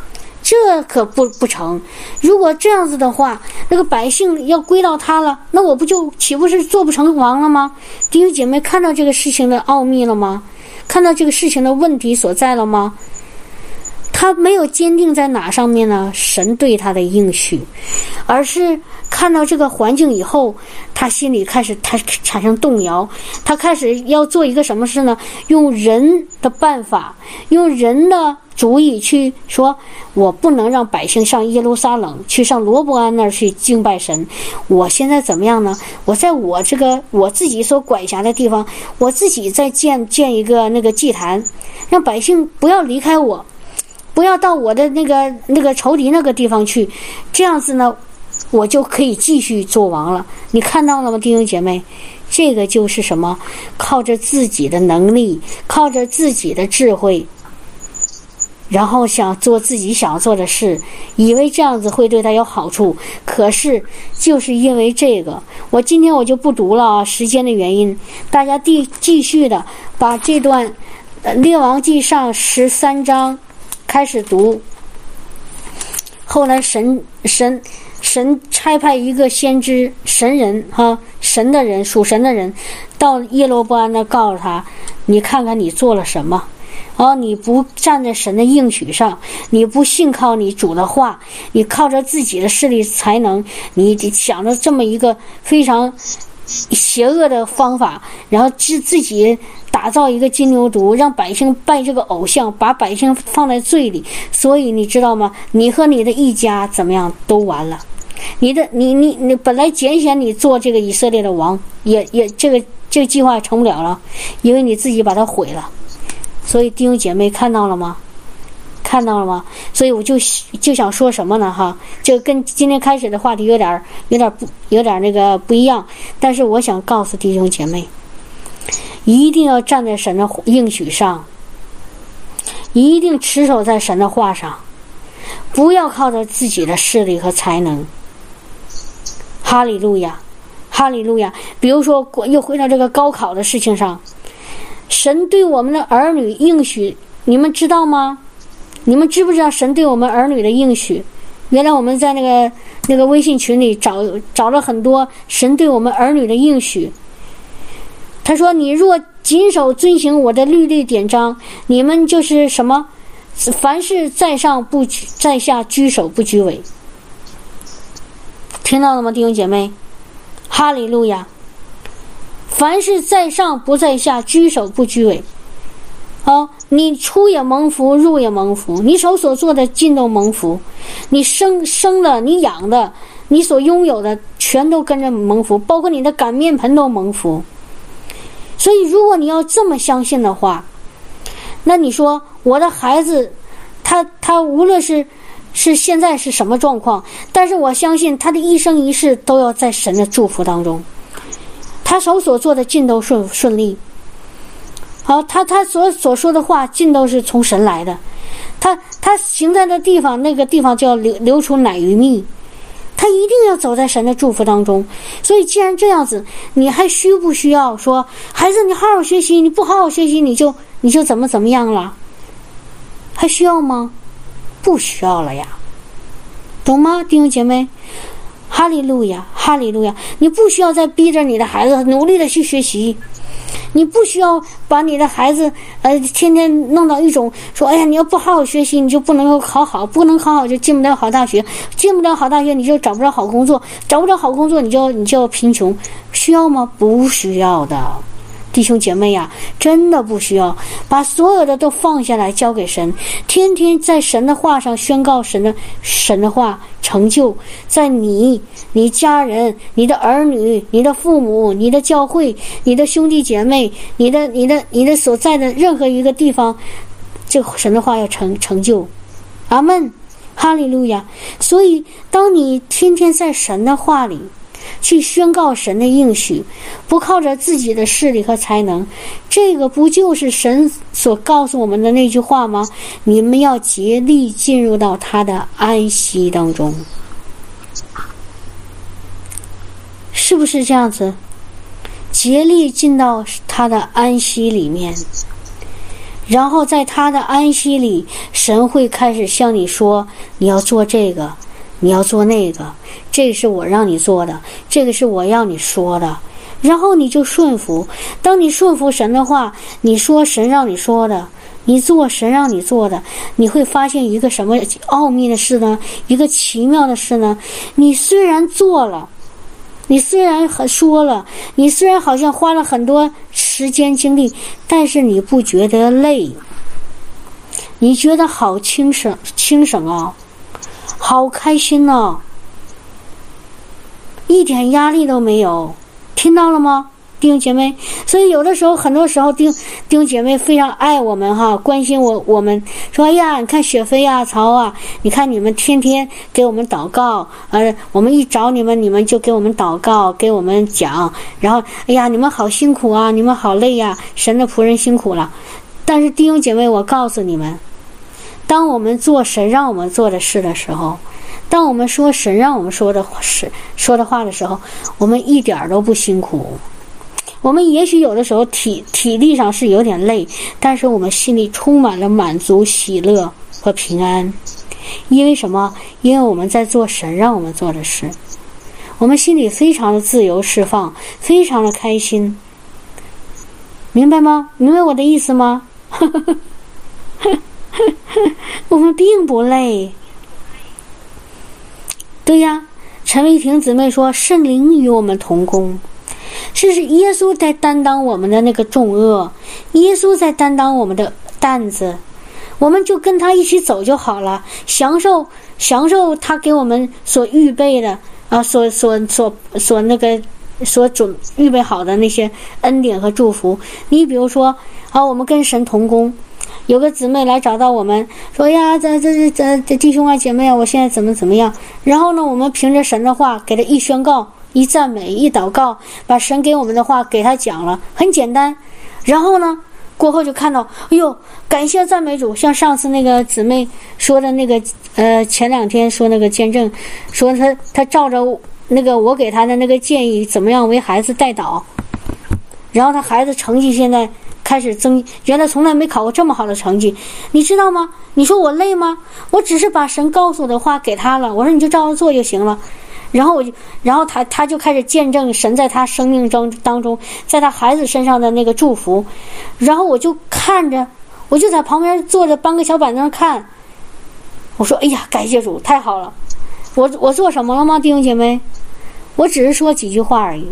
这可不成。如果这样子的话，那个百姓要归到他了，那我岂不是做不成王了吗？弟兄姐妹，看到这个事情的奥秘了吗？看到这个事情的问题所在了吗？他没有坚定在哪上面呢？神对他的应许，而是看到这个环境以后，他心里他产生动摇，他开始要做一个什么事呢？用人的办法，用人的主意去说，我不能让百姓上耶路撒冷，去上罗伯安那儿去敬拜神。我现在怎么样呢？我在我自己所管辖的地方，我自己再建一个那个祭坛，让百姓不要离开我，不要到我的那个仇敌那个地方去，这样子呢，我就可以继续做王了。你看到了吗，弟兄姐妹？这个就是什么？靠着自己的能力，靠着自己的智慧，然后想做自己想做的事，以为这样子会对他有好处。可是就是因为这个，今天我就不读了啊，时间的原因，大家继续的把这段列王记上13章开始读。后来神差派一个先知神人神的人，属神的人到耶罗波安那告诉他，你看看你做了什么，你不站在神的应许上，你不信靠你主的话，你靠着自己的势力才能，你想着这么一个非常邪恶的方法，然后自己打造一个金牛犊，让百姓拜这个偶像，把百姓放在罪里。所以你知道吗？你和你的一家怎么样都完了。你本来拣选你做这个以色列的王，也这个计划成不了了，因为你自己把它毁了。所以弟兄姐妹看到了吗？看到了吗？所以我就想说什么呢？这跟今天开始的话题有点那个不一样，但是我想告诉弟兄姐妹，一定要站在神的应许上，一定持守在神的话上，不要靠着自己的势力和才能。哈利路亚，哈利路亚。比如说又回到这个高考的事情上，神对我们的儿女应许，你们知道吗？你们知不知道神对我们儿女的应许？原来我们在那个微信群里找了很多神对我们儿女的应许。他说，你若谨守遵行我的律例典章，你们就是什么？凡事在上不在下，居首不居尾。听到了吗，弟兄姐妹？哈利路亚！凡事在上不在下，居首不居尾。你出也蒙福，入也蒙福，你手所做的尽都蒙福，你生的，你养的，你所拥有的全都跟着蒙福，包括你的擀面盆都蒙福。所以如果你要这么相信的话，那你说我的孩子他无论是现在是什么状况，但是我相信他的一生一世都要在神的祝福当中，他手所做的尽都顺利。他所说的话尽都是从神来的，他行在的地方，那个地方就要流出奶与蜜，他一定要走在神的祝福当中。所以既然这样子，你还需不需要说，孩子你好好学习，你不好好学习你就怎么样了？还需要吗？不需要了呀，懂吗，弟兄姐妹？哈利路亚，哈利路亚！你不需要再逼着你的孩子努力的去学习，你不需要把你的孩子天天弄到一种说，哎呀，你要不好好学习，你就不能够考好，不能考好就进不了好大学，进不了好大学你就找不着好工作，找不着好工作你就贫穷，需要吗？不需要的。弟兄姐妹呀，真的不需要，把所有的都放下来交给神，天天在神的话上宣告神的话成就在你家人、你的儿女、你的父母、你的教会、你的兄弟姐妹、你的所在的任何一个地方，这个神的话要成就。阿们，哈利路亚。所以当你天天在神的话里去宣告神的应许，不靠着自己的势力和才能，这个不就是神所告诉我们的那句话吗？你们要竭力进入到他的安息当中，是不是这样子？竭力进到他的安息里面， 然后在他的安息里，神会开始向你说，你要做这个，你要做那个，这是我让你做的，这个是我要你说的，然后你就顺服。当你顺服神的话，你说神让你说的，你做神让你做的，你会发现一个什么奥秘的事呢？一个奇妙的事呢？你虽然做了，你虽然说了，你虽然好像花了很多时间精力，但是你不觉得累，你觉得好轻省啊，好开心啊，一点压力都没有，听到了吗，弟兄姐妹？所以有的时候，很多时候弟兄姐妹非常爱我们哈，关心我们说，哎呀，你看雪飞啊、曹啊，你看你们天天给我们祷告，我们一找你们，你们就给我们祷告，给我们讲，然后哎呀，你们好辛苦啊，你们好累呀，神的仆人辛苦了。但是弟兄姐妹，我告诉你们，当我们做神让我们做的事的时候，当我们说神让我们说的话的时候，我们一点都不辛苦。我们也许有的时候体力上是有点累，但是我们心里充满了满足、喜乐和平安。因为什么？因为我们在做神让我们做的事，我们心里非常的自由释放，非常的开心。明白吗？明白我的意思吗？我们并不累。对呀，陈伟婷姊妹说，圣灵与我们同工。是耶稣在担当我们的那个重恶，耶稣在担当我们的担子，我们就跟他一起走就好了，享受他给我们所预备的啊，所预备好的那些恩典和祝福。你比如说啊，我们跟神同工，有个姊妹来找到我们说呀，这弟兄啊姐妹啊，我现在怎么样？然后呢，我们凭着神的话给他一宣告，一赞美，一祷告，把神给我们的话给他讲了，很简单。然后呢，过后就看到，哎呦，感谢赞美主！像上次那个姊妹说的那个，前2天说那个见证，说他照着那个我给他的那个建议，怎么样为孩子代祷，然后他孩子成绩现在开始增，原来从来没考过这么好的成绩，你知道吗？你说我累吗？我只是把神告诉我的话给他了，我说你就照着做就行了。然后他就开始见证神在他生命当中，在他孩子身上的那个祝福。然后我就看着，我就在旁边坐着，搬个小板凳看。我说：“哎呀，感谢主，太好了！我做什么了吗，弟兄姐妹？我只是说几句话而已，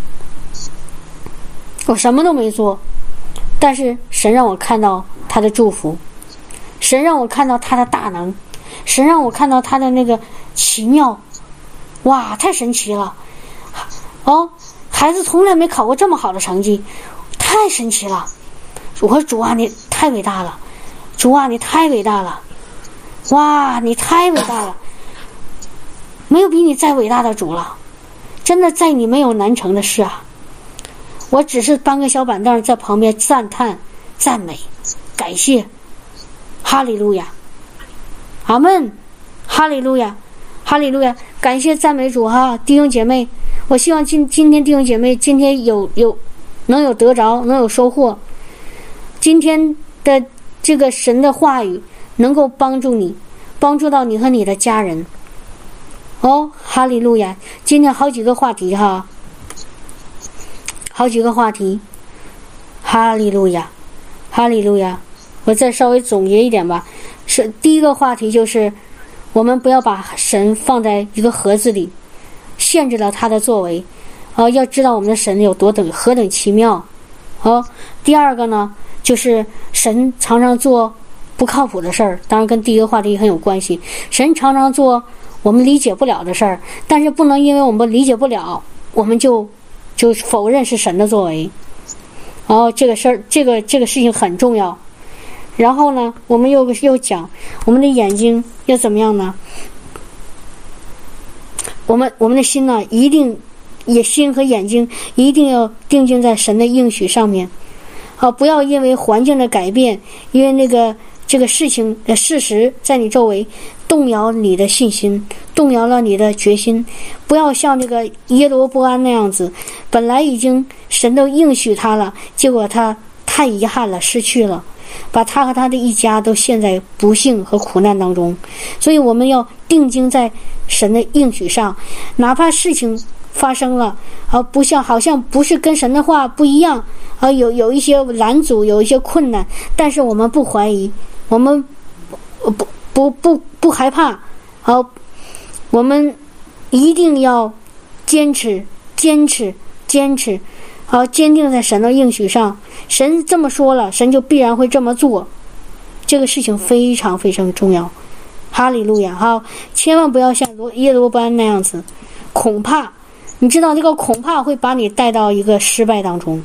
我什么都没做。但是神让我看到他的祝福，神让我看到他的大能，神让我看到他的那个奇妙。”哇，太神奇了！哦，孩子从来没考过这么好的成绩，太神奇了！我说主啊，你太伟大了！主啊，你太伟大了！哇，你太伟大了！没有比你再伟大的主了，真的在你没有难成的事啊！我只是搬个小板凳在旁边赞叹、赞美、感谢，哈利路亚，阿门，哈利路亚。哈利路亚，感谢赞美主哈，弟兄姐妹，我希望今天弟兄姐妹今天能有得着，能有收获。今天的这个神的话语能够帮助到你和你的家人。哦，哈利路亚！今天好几个话题哈，好几个话题，哈利路亚，哈利路亚。我再稍微总结一点吧，是第一个话题就是。我们不要把神放在一个盒子里，限制了他的作为。要知道我们的神有何等奇妙。第二个呢，就是神常常做不靠谱的事儿，当然跟第一个话题很有关系。神常常做我们理解不了的事儿，但是不能因为我们理解不了，我们就否认是神的作为。这个事儿，这个事情很重要。然后呢，我们又讲我们的眼睛要怎么样呢？我们的心呢，心和眼睛一定要定睛在神的应许上面。不要因为环境的改变，因为这个事情的事实在你周围动摇你的信心，动摇了你的决心。不要像这个耶罗波安那样子，本来已经神都应许他了，结果他太遗憾了，失去了。 把他和他的一家都陷在不幸和苦难当中。所以我们要定睛在神的应许上，哪怕事情发生了，不像好像不是跟神的话不一样，有一些拦阻，有一些困难，但是我们不怀疑，我们不害怕，我们一定要坚持，坚定在神的应许上。神这么说了，神就必然会这么做，这个事情非常非常重要。哈利路亚！千万不要像耶罗波安那样子恐怕，你知道这个恐怕会把你带到一个失败当中，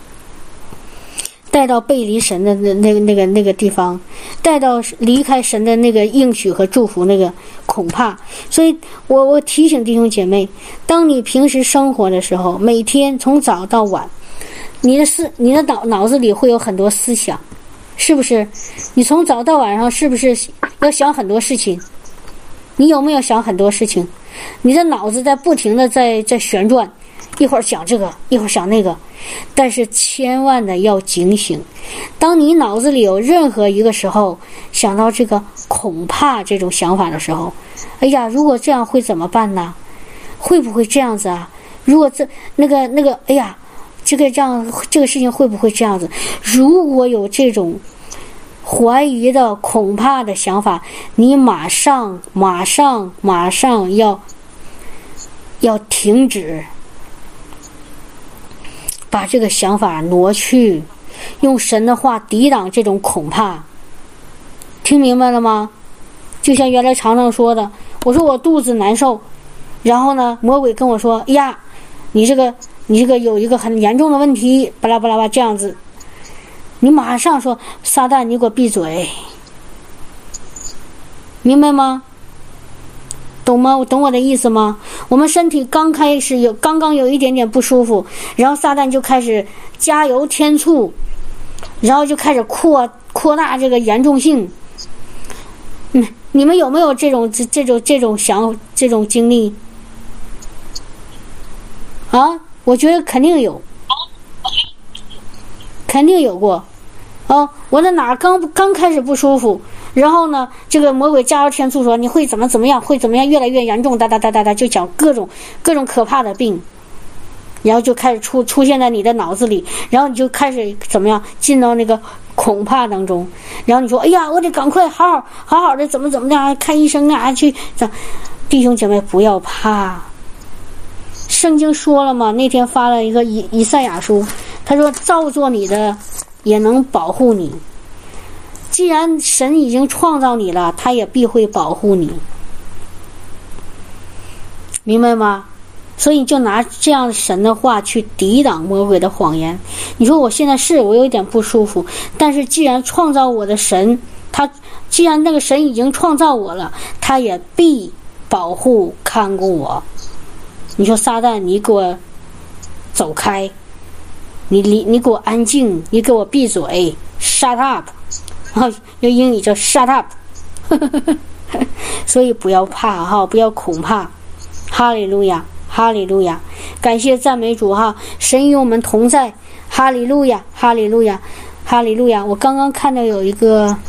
带到背离神的那个地方，带到离开神的那个应许和祝福，那个恐怕。所以我提醒弟兄姐妹，当你平时生活的时候，每天从早到晚，你的脑子里会有很多思想，是不是？你从早到晚上是不是要想很多事情？你有没有想很多事情？你的脑子在不停的在旋转，一会儿想这个，一会儿想那个。但是千万的要警醒，当你脑子里有任何一个时候想到这个恐怕这种想法的时候，哎呀，如果这样会怎么办呢？会不会这样子啊？如果那个哎呀，这个事情会不会这样子？如果有这种怀疑的恐怕的想法，你马上要停止，把这个想法挪去，用神的话抵挡这种恐怕。听明白了吗？就像原来常常说的，我说我肚子难受，然后呢，魔鬼跟我说，哎呀，你这个有一个很严重的问题，巴拉巴拉巴这样子，你马上说，撒旦，你给我闭嘴，明白吗？懂吗？懂我的意思吗？我们身体刚刚有一点点不舒服，然后撒旦就开始加油添醋，然后就开始扩大这个严重性。你们有没有这种经历啊？我觉得肯定有过。我在哪刚开始不舒服，然后呢，这个魔鬼加油添醋说你会怎么样，会怎么样，越来越严重，哒，就讲各种可怕的病，然后就开始出现在你的脑子里，然后你就开始怎么样，进到那个恐怕当中，然后你说，哎呀，我得赶快好好的怎么样，看医生啊，去。弟兄姐妹不要怕，圣经说了嘛，那天发了一个以赛亚书，他说造作你的也能保护你，既然神已经创造你了，他也必会保护你，明白吗？所以你就拿这样神的话去抵挡魔鬼的谎言。你说我现在我有一点不舒服，但是既然创造我的神，既然那个神已经创造我了，他也必保护看顾我。你说撒旦，你给我走开，你给我安静，你给我闭嘴 ，shut up， 然后用英语叫 shut up， 所以不要怕哈，不要恐怕，哈利路亚。哈利路亚，感谢赞美主哈，神与我们同在，哈利路亚，哈利路亚，哈利路亚。我刚刚看到有一个